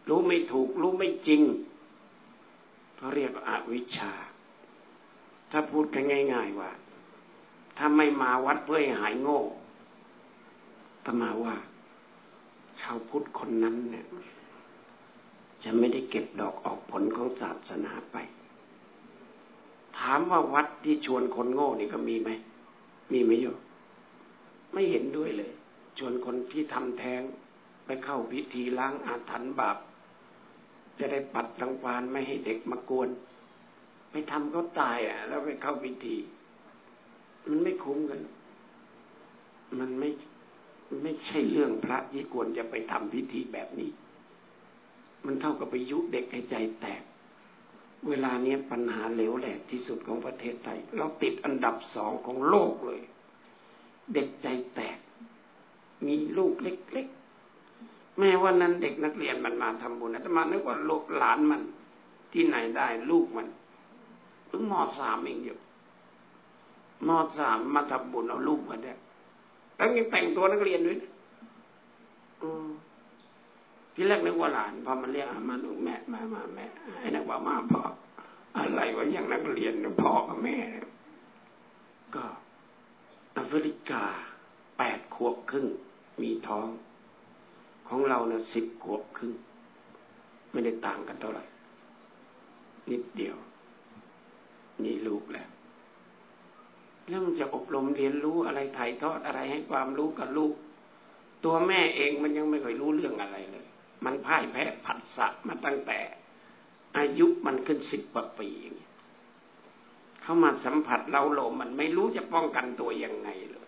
รู้ไม่ถูกรู้ไม่จริงเขาเรียกว่าอวิชชาถ้าพูดกันง่ายๆว่าถ้าไม่มาวัดเพื่อให้หายโง่อาตมาว่าชาวพุทธคนนั้นเนี่ยจะไม่ได้เก็บดอกออกผลของศาสนาไปถามว่าวัดที่ชวนคนโง่นี่ก็มีไหมมีไหมโยมไม่เห็นด้วยเลยชวนคนที่ทำแท้งไปเข้าพิธีล้างอาถรรพ์บาปจะได้ปัดรังควานไม่ให้เด็กมากวนไปทำเขาตายอ่ะแล้วไปเข้าพิธีมันไม่คุ้มกันมันไม่ไม่ใช่เรื่องพระที่ควรจะไปทำพิธีแบบนี้มันเท่ากับไปยุเด็กให้ใจแตกเวลานี้ปัญหาเหลวแหลกที่สุดของประเทศไทยเราติดอันดับสองของโลกเลยเด็กใจแตกมีลูกเล็กๆแม้ว่านั้นเด็กนักเรียนมันมาทำบุญอาตมานึกว่าลูกหลานมันที่ไหนได้ลูกมันเพิ่งม.สาม เองอยู่ม.สาม มาทำบุญเอาลูกมาเนี่ยแล้วยังแต่งตัวนักเรียนด้วยอืมที่แรกนึกว่าหลานพอมันเรียกมาลูกแม่มามาแม่ไอ้นักว่ามาพ่ออะไรวะอย่างนักเรียนพ่อกับแม่ก็แอฟริกาแปดขวบครึ่งมีท้องของเรานะสิบขวบครึ่งไม่ได้ต่างกันเท่าไหร่นิดเดียวมีลูกแล้วแล้วมันจะอบรมเรียนรู้อะไรถ่ายทอดอะไรให้ความรู้กับลูกตัวแม่เองมันยังไม่เคยรู้เรื่องอะไรเลยมันพ่ายแพ้ผัสสะมาตั้งแต่อายุมันขึ้นสิบกว่าปีเข้ามาสัมผัสเราโลมมันไม่รู้จะป้องกันตัวยังไงเลย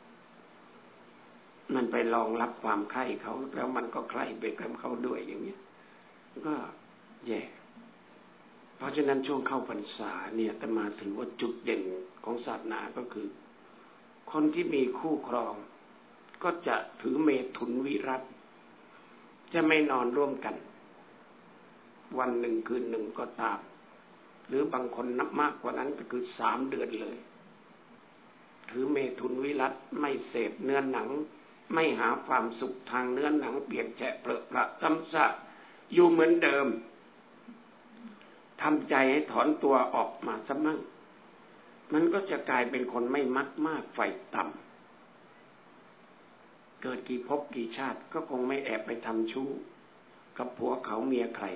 มันไปรองรับความใคร่เขาแล้วมันก็ใคร่ไปกับเขาด้วยอย่างนี้ก็แย่เพราะฉะนั้นช่วงเข้าพรรษาเนี่ยอาตมาถือว่าจุดเด่นของศาสนาก็คือคนที่มีคู่ครองก็จะถือเมถุนวิรัตจะไม่นอนร่วมกันวันหนึ่งคืนหนึ่งก็ตามหรือบางคนนับมากกว่านั้นก็คือสามเดือนเลยถือเมถุนวิรัตไม่เสพเนื้อหนังไม่หาความสุขทางเนื้อหนังเปลี่ยนแฉะเปรอะประซ้ำซากอยู่เหมือนเดิมทำใจให้ถอนตัวออกมาซะมั่งมันก็จะกลายเป็นคนไม่มักมากไฟต่ำเกิดกี่ภพกี่ชาติก็คงไม่แอบไปทำชู้กับผัวเขาเมียใคร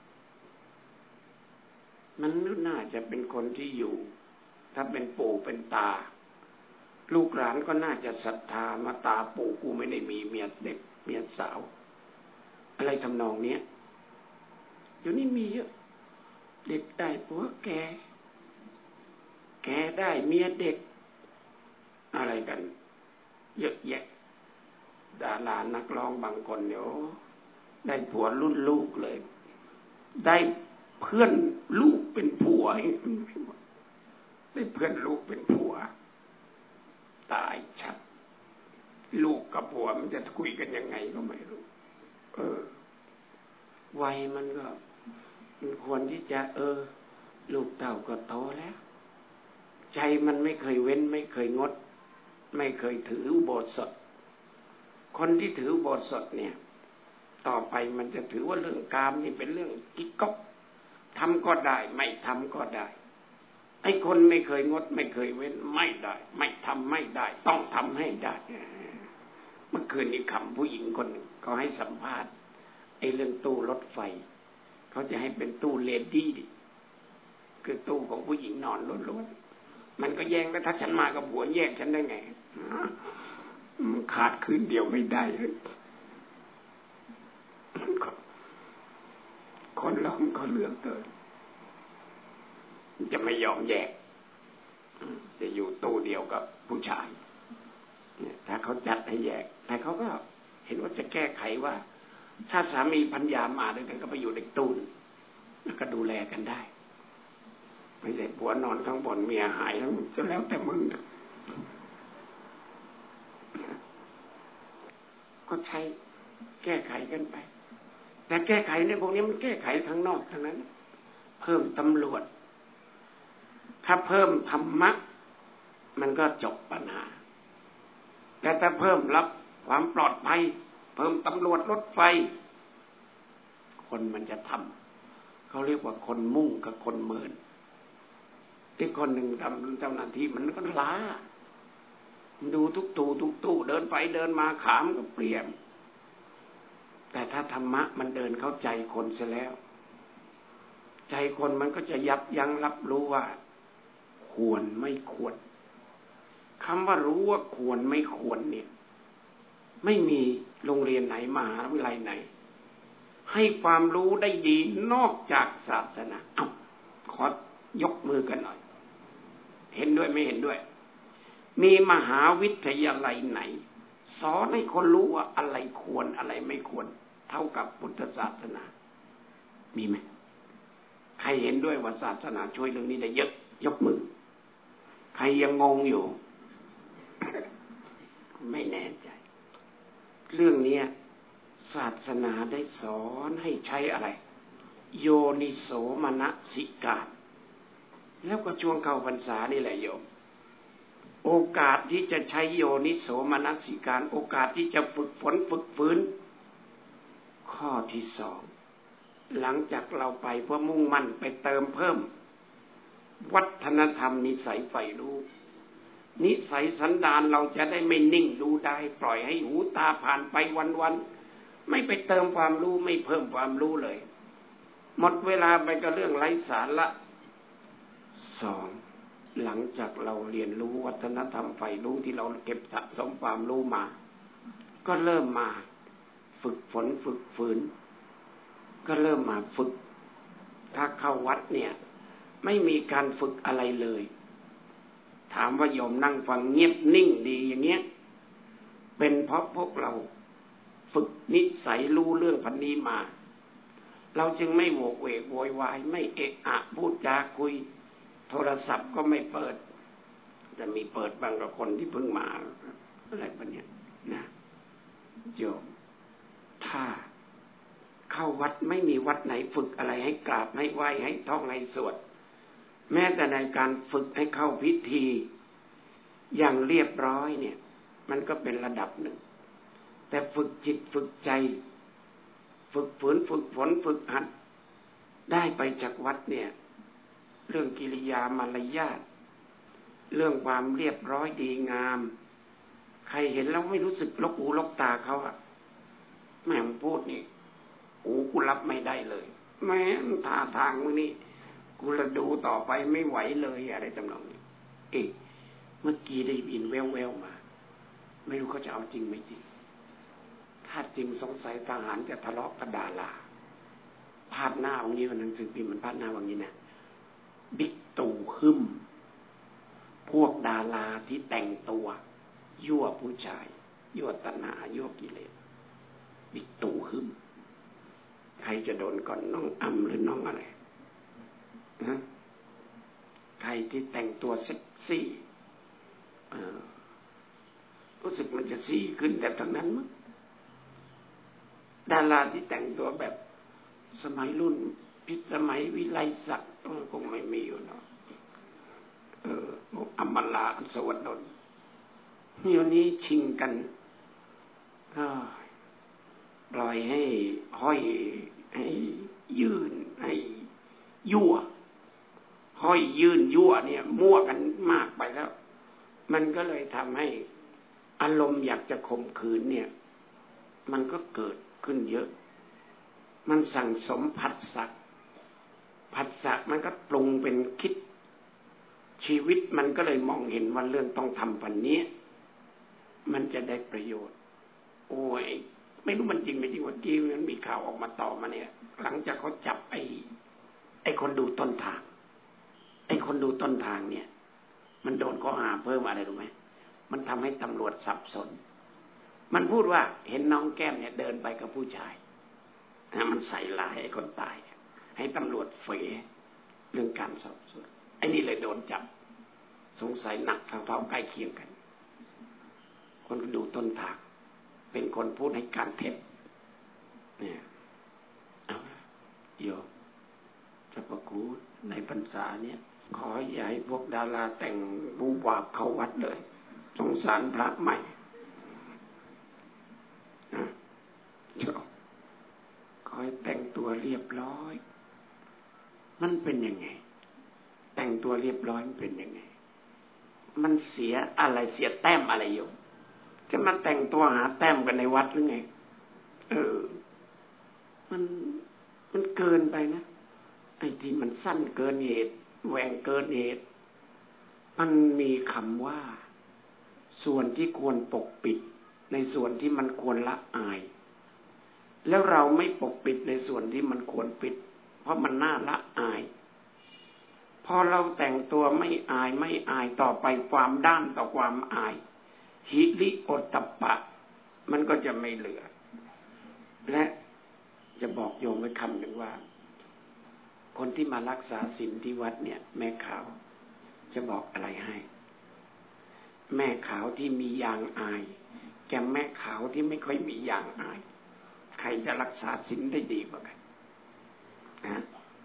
มันน่าจะเป็นคนที่อยู่ถ้าเป็นปู่เป็นตาลูกหลานก็น่าจะศรัทธามาตาปู่กูไม่ได้มีเมียเด็กเมียสาวอะไรทำนองเนี้ยเดี๋ยวนี้มีเยอะเด็กได้ผัวแก่แก่ได้เมียเด็กอะไรกันเยอะแยะดารานักร้องบางคนเดี๋ยวได้ผัวรุ่นลูกเลยได้เพื่อนลูกเป็นผัวได้เพื่อนลูกเป็นผัวตายชัดลูกกับผัวมันจะคุยกันยังไงก็ไม่รู้เออวัยมันก็มันควรที่จะเออลูกเต่าก็โตแล้วใจมันไม่เคยเว้นไม่เคยงดไม่เคยถืออุโบสถคนที่ถืออุโบสถเนี่ยต่อไปมันจะถือว่าเรื่องกามนี่เป็นเรื่องกิ๊กก๊อกทำก็ได้ไม่ทำก็ได้ไอ้คนไม่เคยงดไม่เคยเว้นไม่ได้ไม่ทำไม่ได้ต้องทำให้ได้เมื่อคืนนี้คำผู้หญิงคนหนึ่งเขาให้สัมภาษณ์ไอ้เรื่องตู้รถไฟเขาจะให้เป็นตู้เลดี้คือตู้ของผู้หญิงนอนล้วนๆมันก็แย่งแล้วถ้าฉันมากับผัวแยกฉันได้ไงมันขาดคืนเดียวไม่ได้คนเราก็เลือกเกินจะไม่ยอมแยกจะอยู่ตู้เดียวกับผู้ชายถ้าเขาจัดให้แยกแต่เขาก็เห็นว่าจะแก้ไขว่าถ้าสามีภรรยามาด้วยกันก็ไปอยู่ในตู้แล้วก็ดูแลกันได้ไม่ใช่ผัวนอนข้างบนเมียหายแล้วก็แล้วแต่มึงก็ใช้แก้ไขกันไปแต่แก้ไขในพวกนี้มันแก้ไขข้างนอกทั้งนั้นเพิ่มตำรวจถ้าเพิ่มธรรมะมันก็จบปัญหาแต่ถ้าเพิ่มรับความปลอดภัยเพิ่มตำรวจรถไฟคนมันจะทำเขาเรียกว่าคนมุ่งกับคนเมินที่คนหนึ่งทำเจ้าหน้าที่มันก็ล้าดูทุกตู้ทุกตู้เดินไปเดินมาขามก็เปลี่ยนแต่ถ้าธรรมะมันเดินเข้าใจคนเสียแล้วใจคนมันก็จะยับยั้งรับรู้ว่าควรไม่ควรคำว่ารู้ว่าควรไม่ควรเนี่ยไม่มีโรงเรียนไหนมหาวิทยาลัยไหนให้ความรู้ได้ดีนอกจากศาสนาเอ้าขอยกมือกันหน่อยเห็นด้วยไม่เห็นด้วยมีมหาวิทยาลัยไหนสอนให้คนรู้ว่าอะไรควรอะไรไม่ควรเท่ากับพุทธศาสนามีไหมใครเห็นด้วยว่าศาสนาช่วยเรื่องนี้ได้เยอะยกมือใครยังงงอยู่ ไม่แน่ใจเรื่องนี้ศาสนาได้สอนให้ใช้อะไรโยนิโสมนสิการแล้วก็ช่วงเข้าพรรษานี่แหละโยมโอกาสที่จะใช้โยนิโสมนสิการโอกาสที่จะฝึกฝนฝึกฝืนข้อที่สองหลังจากเราไปเพื่อมุ่งมั่นไปเติมเพิ่มวัฒนธรรมนิสัยใฝ่รู้นิสัยสันดานเราจะได้ไม่นิ่งดูได้ปล่อยให้หูตาผ่านไปวันๆไม่ไปเติมความรู้ไม่เพิ่มความรู้เลยหมดเวลาไปกับเรื่องไร้สาระสองหลังจากเราเรียนรู้วัฒนธรรมใฝ่รู้ที่เราเก็บสะสมความรู้มาก็เริ่มมาฝึกฝนฝึกฝืนก็เริ่มมาฝึกถ้าเข้าวัดเนี่ยไม่มีการฝึกอะไรเลยถามว่าโยมนั่งฟังเงียบนิ่งดีอย่างเงี้ยเป็นเพราะพวกเราฝึกนิสัยรู้เรื่องพันนี้มาเราจึงไม่โวกเวกโวยวายไม่เอะอะพูดจาคุยโทรศัพท์ก็ไม่เปิดจะมีเปิดบางกับคนที่เพิ่งมาอะไรแบบนี้นะโยมถ้าเข้าวัดไม่มีวัดไหนฝึกอะไรให้กราบให้ไหว้ให้ท่องให้สวดแม้แต่ในการฝึกให้เข้าพิธีอย่างเรียบร้อยเนี่ยมันก็เป็นระดับหนึ่งแต่ฝึกจิตฝึกใจฝึกฝืนฝึกฝนฝึกหัดได้ไปจากวัดเนี่ยเรื่องกิริยามารยาทเรื่องความเรียบร้อยดีงามใครเห็นแล้วไม่รู้สึกลกหูลกตาเขาอะแม่งพูดนี่หูกูรับไม่ได้เลยแม้ท่าทางมึงนี่กูละดูต่อไปไม่ไหวเลยอะไรตำนองนี้เอ๊ะเมื่อกี้ได้ยินแววๆมาไม่รู้เขาจะเอาจริงไม่จริงถ้าจริงสงสัยทหารจะทะเลาะกับดาราพาดหน้าวันนี้วันหนังสือพิมพ์มันพาดหน้าวันนี้นะบิ๊กตู่หึ่มพวกดาราที่แต่งตัวยั่วผู้ชายยั่วตัณหายั่วกิเลสบิ๊กตู่หึ่มใครจะโดนก่อนน้องอ้ำหรือน้องอะไรนะใครที่แต่งตัวเซ็กซี่รู้สึกมันจะซี่ขึ้นแต่ตอนนั้นมั้งดาราที่แต่งตัวแบบสมัยรุ่นพิสมัยวิไลศักดิ์คงไม่มีอยู่เนาะเอออมลาสวัสดลเดี๋ยวนี้ชิงกันปล่อยให้ห้อยให้ยื่นให้ยั่วห้อยยื่นยั่วเนี่ยมั่วกันมากไปแล้วมันก็เลยทำให้อารมณ์อยากจะข่มขืนเนี่ยมันก็เกิดขึ้นเยอะมันสั่งสมผัสสะผัสสะมันก็ปรุงเป็นคิดชีวิตมันก็เลยมองเห็นว่าเรื่องต้องทำปันนี้มันจะได้ประโยชน์โอ้ยไม่รู้มันจริงไม่จริงวันกี้มันมีข่าวออกมาต่อมาเนี่ยหลังจากเขาจับไอ้ไอ้คนดูต้นทางไอ้คนดูต้นทางเนี่ยมันโดนข้อหาเพิ่มอะไรรู้ไหมมันทำให้ตำรวจสับสนมันพูดว่าเห็นน้องแก้มเนี่ยเดินไปกับผู้ชายมันใส่ลายให้คนตายให้ตำรวจเฟยเรื่องการสอบสวนไอ้นี่เลยโดนจับสงสัยหนักเท่าๆใกล้เคียงกันคนดูต้นทางเป็นคนพูดให้การเท็จเนี่ยเอาโยมจะประกูในพรรษาเนี่ยขออย่าให้พวกดาราแต่งบูบาบเข้าวัดเลยสงสารพระใหม่ขอให้แต่งตัวเร้อยมันเป็นยังไงแต่งตัวเรียบร้อยมันเป็นยังไงมันเสียอะไรเสียแต้มอะไรอยู่จะมาแต่งตัวหาแต้มกันในวัดหรือไงเออมันมันเกินไปนะไอ้ที่มันสั้นเกินเหตุแหว่งเกินเหตุมันมีคำว่าส่วนที่ควรปกปิดในส่วนที่มันควรละอายแล้วเราไม่ปกปิดในส่วนที่มันควรปิดเพราะมันน่าละอายพอเราแต่งตัวไม่อายไม่อายต่อไปความด้านต่อความอายหิริโอตตัปปะมันก็จะไม่เหลือและจะบอกโยมไว้คำหนึ่งว่าคนที่มารักษาศีลที่วัดเนี่ยแม่ขาวจะบอกอะไรให้แม่ขาวที่มียางอายแกแม่ขาวที่ไม่ค่อยมียางอายใครจะรักษาศีลได้ดีกว่ากันนะ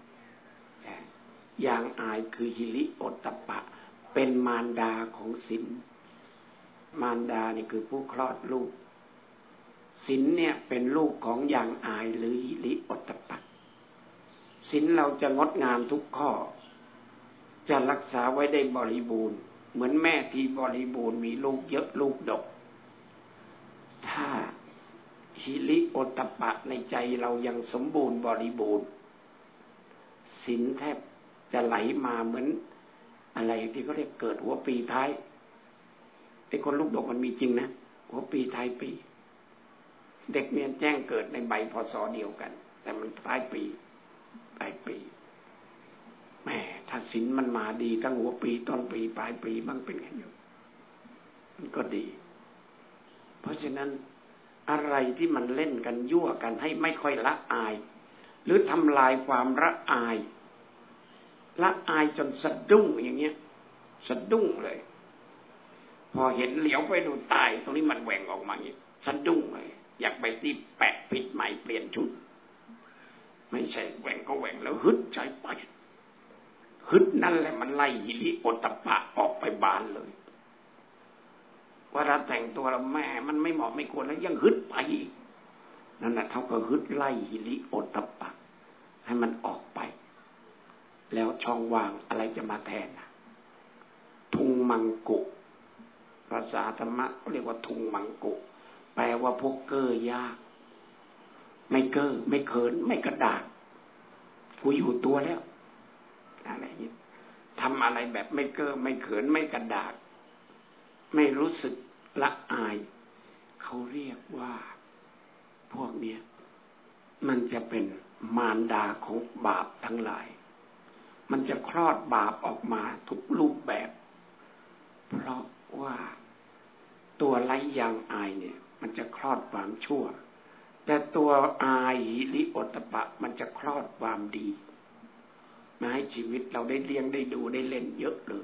ยางอายคือหิริโอตตัปปะเป็นมารดาของศีลมารดานี่คือผู้คลอดลูกศีลเนี่ยเป็นลูกของยางอายหรือหิริโอตตัปปะศีลเราจะงดงามทุกข้อจะรักษาไว้ได้บริบูรณ์เหมือนแม่ที่บริบูรณ์มีลูกเยอะลูกดกถ้าหิริโอตตัปปะในใจเรายังสมบูรณ์บริบูรณ์ศีลแทบจะไหลมาเหมือนอะไรที่เขาเรียกเกิดหัวปีท้ายไอ้คนลูกดกมันมีจริงนะหัวปีท้ายปีเด็กเมียนแจ้งเกิดในใบพศเดียวกันแต่มันท้ายปีปลายปีแหมถ้าศีลมันมาดีทั้งหัวปีต้นปีปลายปีบ้างเป็นไงอยู่มันก็ดีเพราะฉะนั้นอะไรที่มันเล่นกันยั่วกันให้ไม่ค่อยละอายหรือทำลายความละอายละอายจนสะดุ้งอย่างเงี้ยสะดุ้งเลยพอเห็นเหลียวไปดูตายตรงนี้มันแหว่งออกมาอย่างนี้สะดุ้งเลยอยากไปที่แปะผิดใหม่เปลี่ยนชุดไม่ใช่แหว่งก็แหว่งแล้วฮึดใจไปฮึดนั่นแหละมันไล่หิริโอตตัปปะออกไปบานเลยว่าเราแต่งตัวเราแม่มันไม่เหมาะไม่ควรแล้วยังฮึดไปนั่นแหละเท่ากับฮึดไล่หิริโอตตัปปะให้มันออกไปแล้วช่องว่างอะไรจะมาแทนทุงมังกุภาษาธรรมะเรียกว่าทุงมังกุแปลว่าพวกเก้อยากไม่เก้อไม่เขินไม่กระดากกูอยู่ตัวแล้วอะไรอย่างนี้ทำอะไรแบบไม่เก้อไม่เขินไม่กระดากไม่รู้สึกละอายเขาเรียกว่าพวกเนี้ยมันจะเป็นมารดาของบาปทั้งหลายมันจะคลอดบาปออกมาทุกรูปแบบเพราะว่าตัวไร้ยางอายเนี่ยมันจะคลอดความชั่วแต่ตัวอายหิริโอตตัปปะมันจะคลอดความดีมาให้ชีวิตเราได้เลี้ยงได้ดูได้เล่นเยอะเลย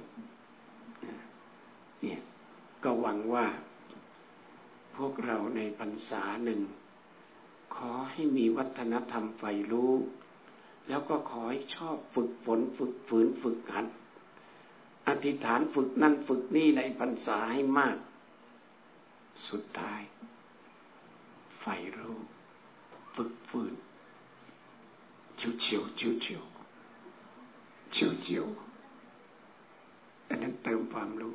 เนี่ยก็หวังว่าพวกเราในพรรษาหนึ่งขอให้มีวัฒนธรรมใฝ่รู้แล้วก็ขอให้ชอบฝึกฝนฝึกฝืนฝึกหัดอธิษฐานฝึกนั่นฝึกนี่ในพรรษาให้มากสุดท้ายใฝ่รู้ฝึกฝืนชิวเฉียวชิวเฉียวชิวเฉียวอันนั้นเติมความรู้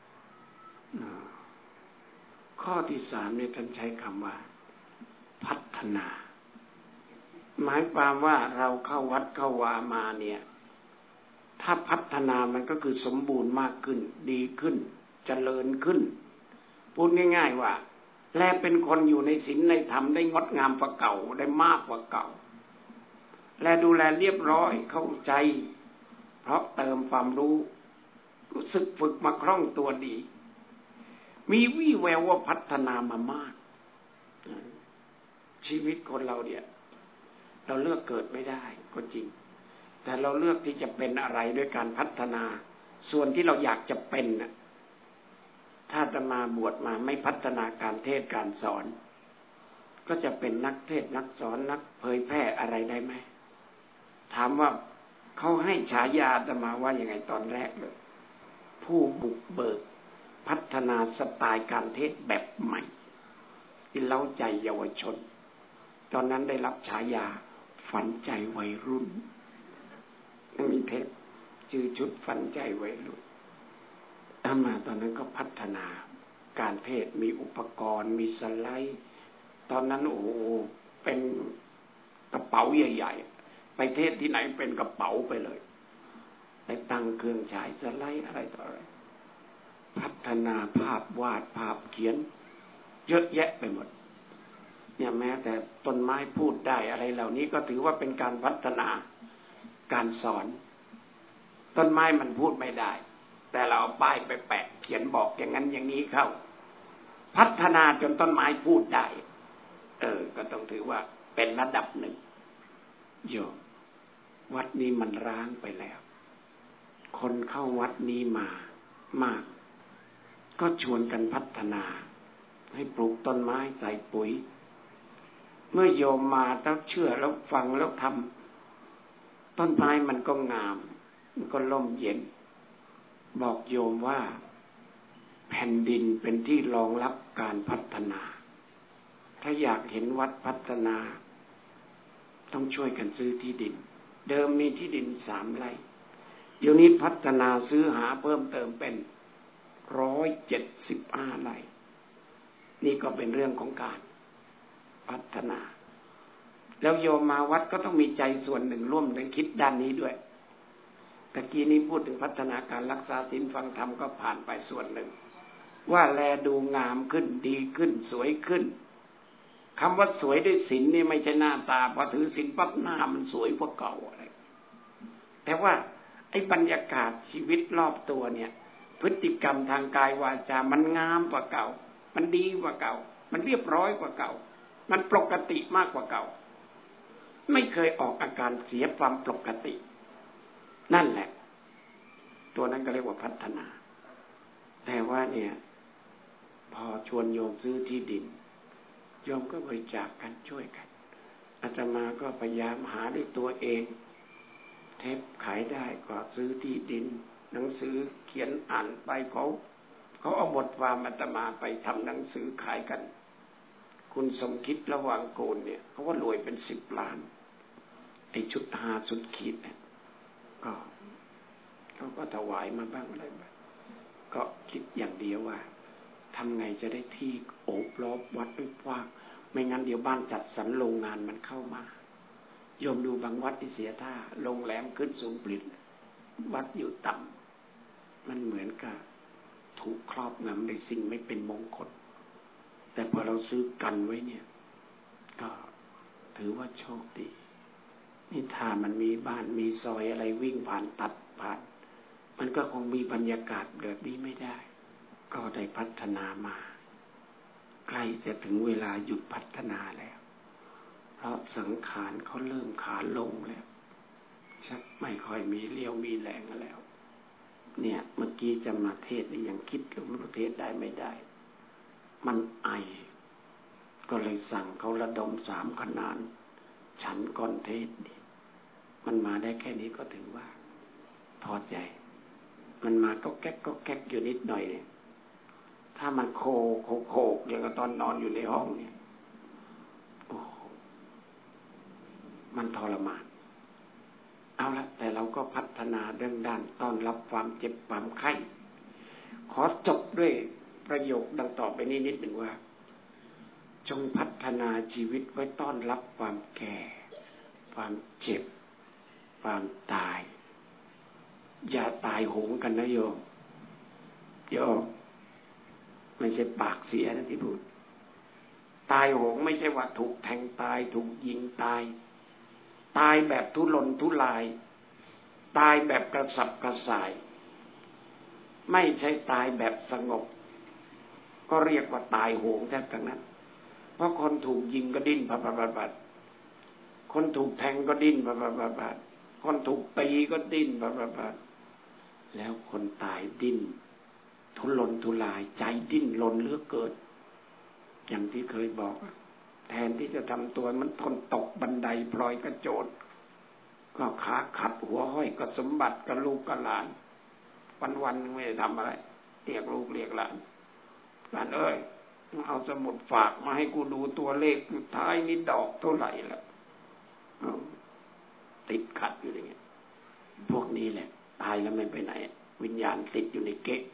ข้อที่สามเนี่ยท่านใช้คำว่าพัฒนาหมายความว่าเราเข้าวัดเข้าวามาเนี่ยถ้าพัฒนามันก็คือสมบูรณ์มากขึ้นดีขึ้นเจริญขึ้นพูดง่ายๆว่าแลเป็นคนอยู่ในศีลในธรรมได้งดงามกว่าเก่าได้มากกว่าเก่าและดูแลเรียบร้อยเข้าใจเพราะเติมความรู้รู้สึกฝึกมาคล่องตัวดีมีวี่แววว่าพัฒนามามากชีวิตคนเราเนี่ยเราเลือกเกิดไม่ได้ก็จริงแต่เราเลือกที่จะเป็นอะไรด้วยการพัฒนาส่วนที่เราอยากจะเป็นน่ะถ้าจะมาบวชมาไม่พัฒนาการเทศการสอนก็จะเป็นนักเทศนักสอนนักเผยแพร่อะไรได้ไหมถามว่าเขาให้ฉายาจะมาว่ายังไงตอนแรกเลยผู้บุกเบิกพัฒนาสไตล์การเทศแบบใหม่ที่เล้าใจเยาวชนตอนนั้นได้รับฉายาฝันใจวัยรุ่นมีเทปชื่อชุดฝันใจวัยรุ่นอามาตอนนั้นก็พัฒนาการเทศมีอุปกรณ์มีสไลด์ตอนนั้นโอ้เป็นกระเป๋าใหญ่ๆไปเทศที่ไหนเป็นกระเป๋าไปเลยไปตั้งเครื่องฉายสไลด์อะไรต่ออะไรพัฒนาภาพวาดภาพเขียนเยอะแยะไปหมดเนี่ยแม้แต่ต้นไม้พูดได้อะไรเหล่านี้ก็ถือว่าเป็นการพัฒนาการสอนต้นไม้มันพูดไม่ได้แต่เราเอาป้ายไปแปะเขียนบอกอย่างนั้นอย่างนี้เข้าพัฒนาจนต้นไม้พูดได้เออก็ต้องถือว่าเป็นระดับหนึ่งโยมวัดนี้มันร้างไปแล้วคนเข้าวัดนี้มามากก็ชวนกันพัฒนาให้ปลูกต้นไม้ใส่ปุ๋ยเมื่อโยมมาแล้วเชื่อแล้วฟังแล้วทำต้นไม้มันก็งามมันก็ร่มเย็นบอกโยมว่าแผ่นดินเป็นที่รองรับการพัฒนาถ้าอยากเห็นวัดพัฒนาต้องช่วยกันซื้อที่ดินเดิมมีที่ดินสามไร่เดี๋ยวนี้พัฒนาซื้อหาเพิ่มเติมเป็นร้อยเจ็ดสิบห้าไร่นี่ก็เป็นเรื่องของการพัฒนาแล้วโยมมาวัดก็ต้องมีใจส่วนหนึ่งร่วมในคิดด้านนี้ด้วยตะกี้นี้พูดถึงพัฒนาการรักษาศีลฟังธรรมก็ผ่านไปส่วนหนึ่งว่าแลดูงามขึ้นดีขึ้นสวยขึ้นคำว่าสวยด้วยศีลนี่ไม่ใช่หน้าตาพอถือศีลปั๊บหน้ามันสวยกว่าเก่าอะไรแต่ว่าไอ้บรรยากาศชีวิตรอบตัวเนี่ยพฤติกรรมทางกายวาจามันงามกว่าเก่ามันดีกว่าเก่ามันเรียบร้อยกว่าเก่ามันปกติมากกว่าเก่าไม่เคยออกอาการเสียความปกตินั่นแหละตัวนั้นก็เรียกว่าพัฒนาแต่ว่าเนี่ยพอชวนโยมซื้อที่ดินโยมก็บริจาคกันช่วยกันอาตมาก็พยายามหาด้วยตัวเองเทปขายได้ก็ซื้อที่ดินหนังสือเขียนอ่านไปเขาเขาเอาบทความอาตมาไปทำหนังสือขายกันคุณสมคิดระหว่างโกนเนี่ยเขาว่ารวยเป็นสิบล้านไอ้ชุดหาสุดขีดเนี่ยก็เขาก็ถวายมาบ้างอะไรบ้างก็คิดอย่างเดียวว่าทำไงจะได้ที่โอบล้อมวัดด้วยกว้างไม่งั้นเดี๋ยวบ้านจัดสรรโรงงานมันเข้ามาโยมดูบางวัดที่เสียท่าโรงแรมขึ้นสูงปริดวัดอยู่ต่ำมันเหมือนกับถูกครอบงำในสิ่งไม่เป็นมงคลแต่พอเราซื้อกันไว้เนี่ยก็ถือว่าโชคดีนี่ถ้ามันมีบ้านมีซอยอะไรวิ่งผ่านตัดผ่านมันก็คงมีบรรยากาศแบบนี้ไม่ได้ก็ได้พัฒนามาใกล้จะถึงเวลาหยุดพัฒนาแล้วเพราะสังขารเขาเริ่มขาลงแล้วชักไม่ค่อยมีเลี้ยวมีแรงแล้วเนี่ยเมื่อกี้จะมาเทศนี่ยังคิดลงประเทศได้ไม่ได้มันไอก็เลยสั่งเขาระดมสามขนานฉันก่อนเทศนี่มันมาได้แค่นี้ก็ถึงว่าพอใจมันมาก็แก๊กก็แก๊กอยู่นิดหน่อยเนี่ยถ้ามันโคโคโคอย่างกับตอนนอนอยู่ในห้องเนี่ยโอ้มันทรมานเอาละแต่เราก็พัฒนาเรื่องด้านต้อนรับความเจ็บความไข้ขอจบด้วยประโยคดังต่อไปนี้นิดหนึ่งว่าจงพัฒนาชีวิตไว้ต้อนรับความแก่ความเจ็บความตายอย่าตายโหงกันนะโยมโยมไม่ใช่ปากเสียนะที่พูดตายโหงไม่ใช่ว่าถูกแทงตายถูกยิงตายตายแบบทุรนทุรายตายแบบกระสับกระส่ายไม่ใช่ตายแบบสงบก็เรียกว่าตายโหงแทบทั้งนั้นเพราะคนถูกยิงก็ดิ้นพับพับพับคนถูกแทงก็ดิ้นพับพับพับคนถูกตีก็ดิ้นพับพับพับแล้วคนตายดิ้นทุรนทุรายใจดิ้นรนเหลือเกินอย่างที่เคยบอกแทนที่จะทำตัวมันทนตกบันไดพลอยกระโจนก็ขาขัดหัวห้อยก็สมบัติกับลูกกับหลานวันๆไม่ได้ทำอะไรเรียกลูกเรียกหลานหลานเอ้ยเอาสมุดฝากมาให้กูดูตัวเลขอยู่ท้ายนี่ดอกเท่าไหร่ละติดขัดอยู่อย่างเงี้ยพวกนี้แหละตายแล้วไม่ไปไหนวิญญาณติดอยู่ในเกะ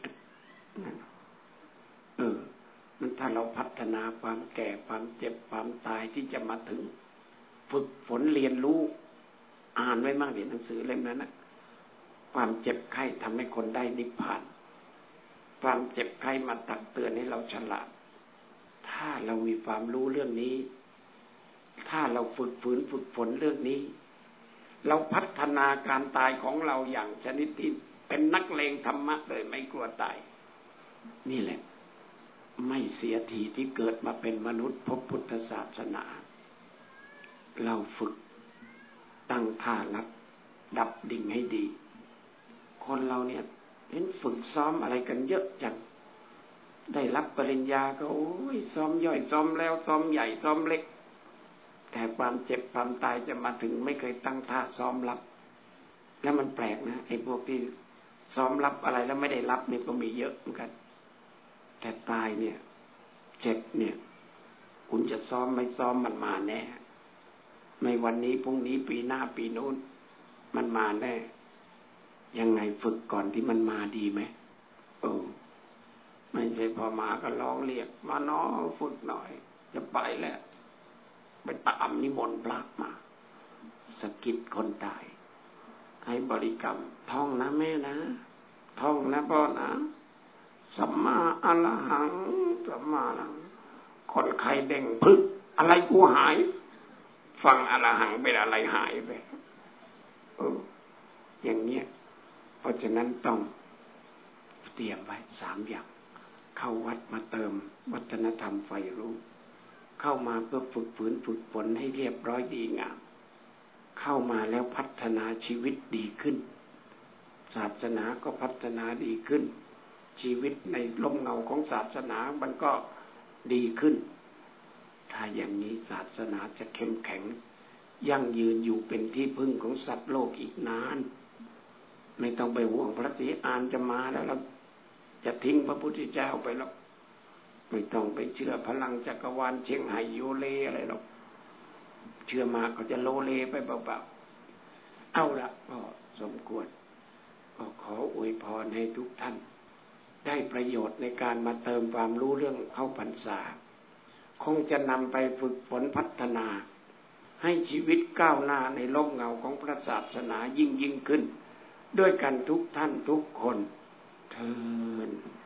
เออมันถ้าเราพัฒนาความแก่ความเจ็บความตายที่จะมาถึงฝึกฝนเรียนรู้อ่านไว้มากในหนังสือเล่มนั้นนะความเจ็บไข้ทำให้คนได้นิพพานความเจ็บไข้มาตักเตือนให้เราฉลาดถ้าเรามีความรู้เรื่องนี้ถ้าเราฝึกฝืนฝึกฝนเรื่องนี้เราพัฒนาการตายของเราอย่างชนิดที่เป็นนักเลงธรรมะเลยไม่กลัวตายนี่แหละไม่เสียทีที่เกิดมาเป็นมนุษย์พบพุทธศาสนาเราฝึกตั้งท่ารักดับดิ่งให้ดีคนเราเนี่ยเห็นฝึกซ้อมอะไรกันเยอะจังได้รับปริญญาก็โอ้ยซ้อมย่อยซ้อมแล้วซ้อมใหญ่ซ้อมเล็กแต่ความเจ็บความตายจะมาถึงไม่เคยตั้งท่าซ้อมรับแล้วมันแปลกนะไอ้พวกที่ซ้อมรับอะไรแล้วไม่ได้รับนี่ก็มีเยอะเหมือนกันแต่ตายเนี่ยเจ็บเนี่ยคุณจะซ้อมไม่ซ้อมมันมาแน่ไม่วันนี้พรุ่งนี้ปีหน้าปีโน้นมันมาแน่ยังไงฝึกก่อนที่มันมาดีไหมเออไม่ใช่พอมาก็ร้องเรียกมาน้องฝึกหน่อยจะไปแล้วไปตามนิมนต์พระมาสะกิดคนตายให้บริกรรมท่องนะแม่นะท่องนะพ่อนะสัมมาอรหังสัมมานะคนไข้เด้งพึกอะไรกูหายฟังอรหังเป็นอะไรหายไปเอออย่างเงี้ยเพราะฉะนั้นต้องเตรียมไว้สามอย่างเข้าวัดมาเติมวัฒนธรรมไฟรู้เข้ามาเพื่อฝึกฝืนฝึกฝนให้เรียบร้อยดีงามเข้ามาแล้วพัฒนาชีวิตดีขึ้นศาสนาก็พัฒนาดีขึ้นชีวิตในร่มเงาของศาสนามันก็ดีขึ้นถ้าอย่างนี้ศาสนาจะเข้มแข็งยั่งยืนอยู่เป็นที่พึ่งของสัตว์โลกอีกนานไม่ต้องไปห่วงพระศรีอานจะมาแล้วเราจะทิ้งพระพุทธเจ้าไปหรอกไม่ต้องไปเชื่อพลังจักรวาลเชียงไฮ้โยเลอะไรหรอกเชื่อมาก็จะโลเลไปเปล่าๆเอาละก็สมควรก็ขออวยพรให้ทุกท่านได้ประโยชน์ในการมาเติมความรู้เรื่องเข้าพรรษาคงจะนำไปฝึกฝนพัฒนาให้ชีวิตก้าวหน้าในร่มเงาของพระศาสนายิ่งยิ่งขึ้นด้วยกันทุกท่านทุกคนเทอญ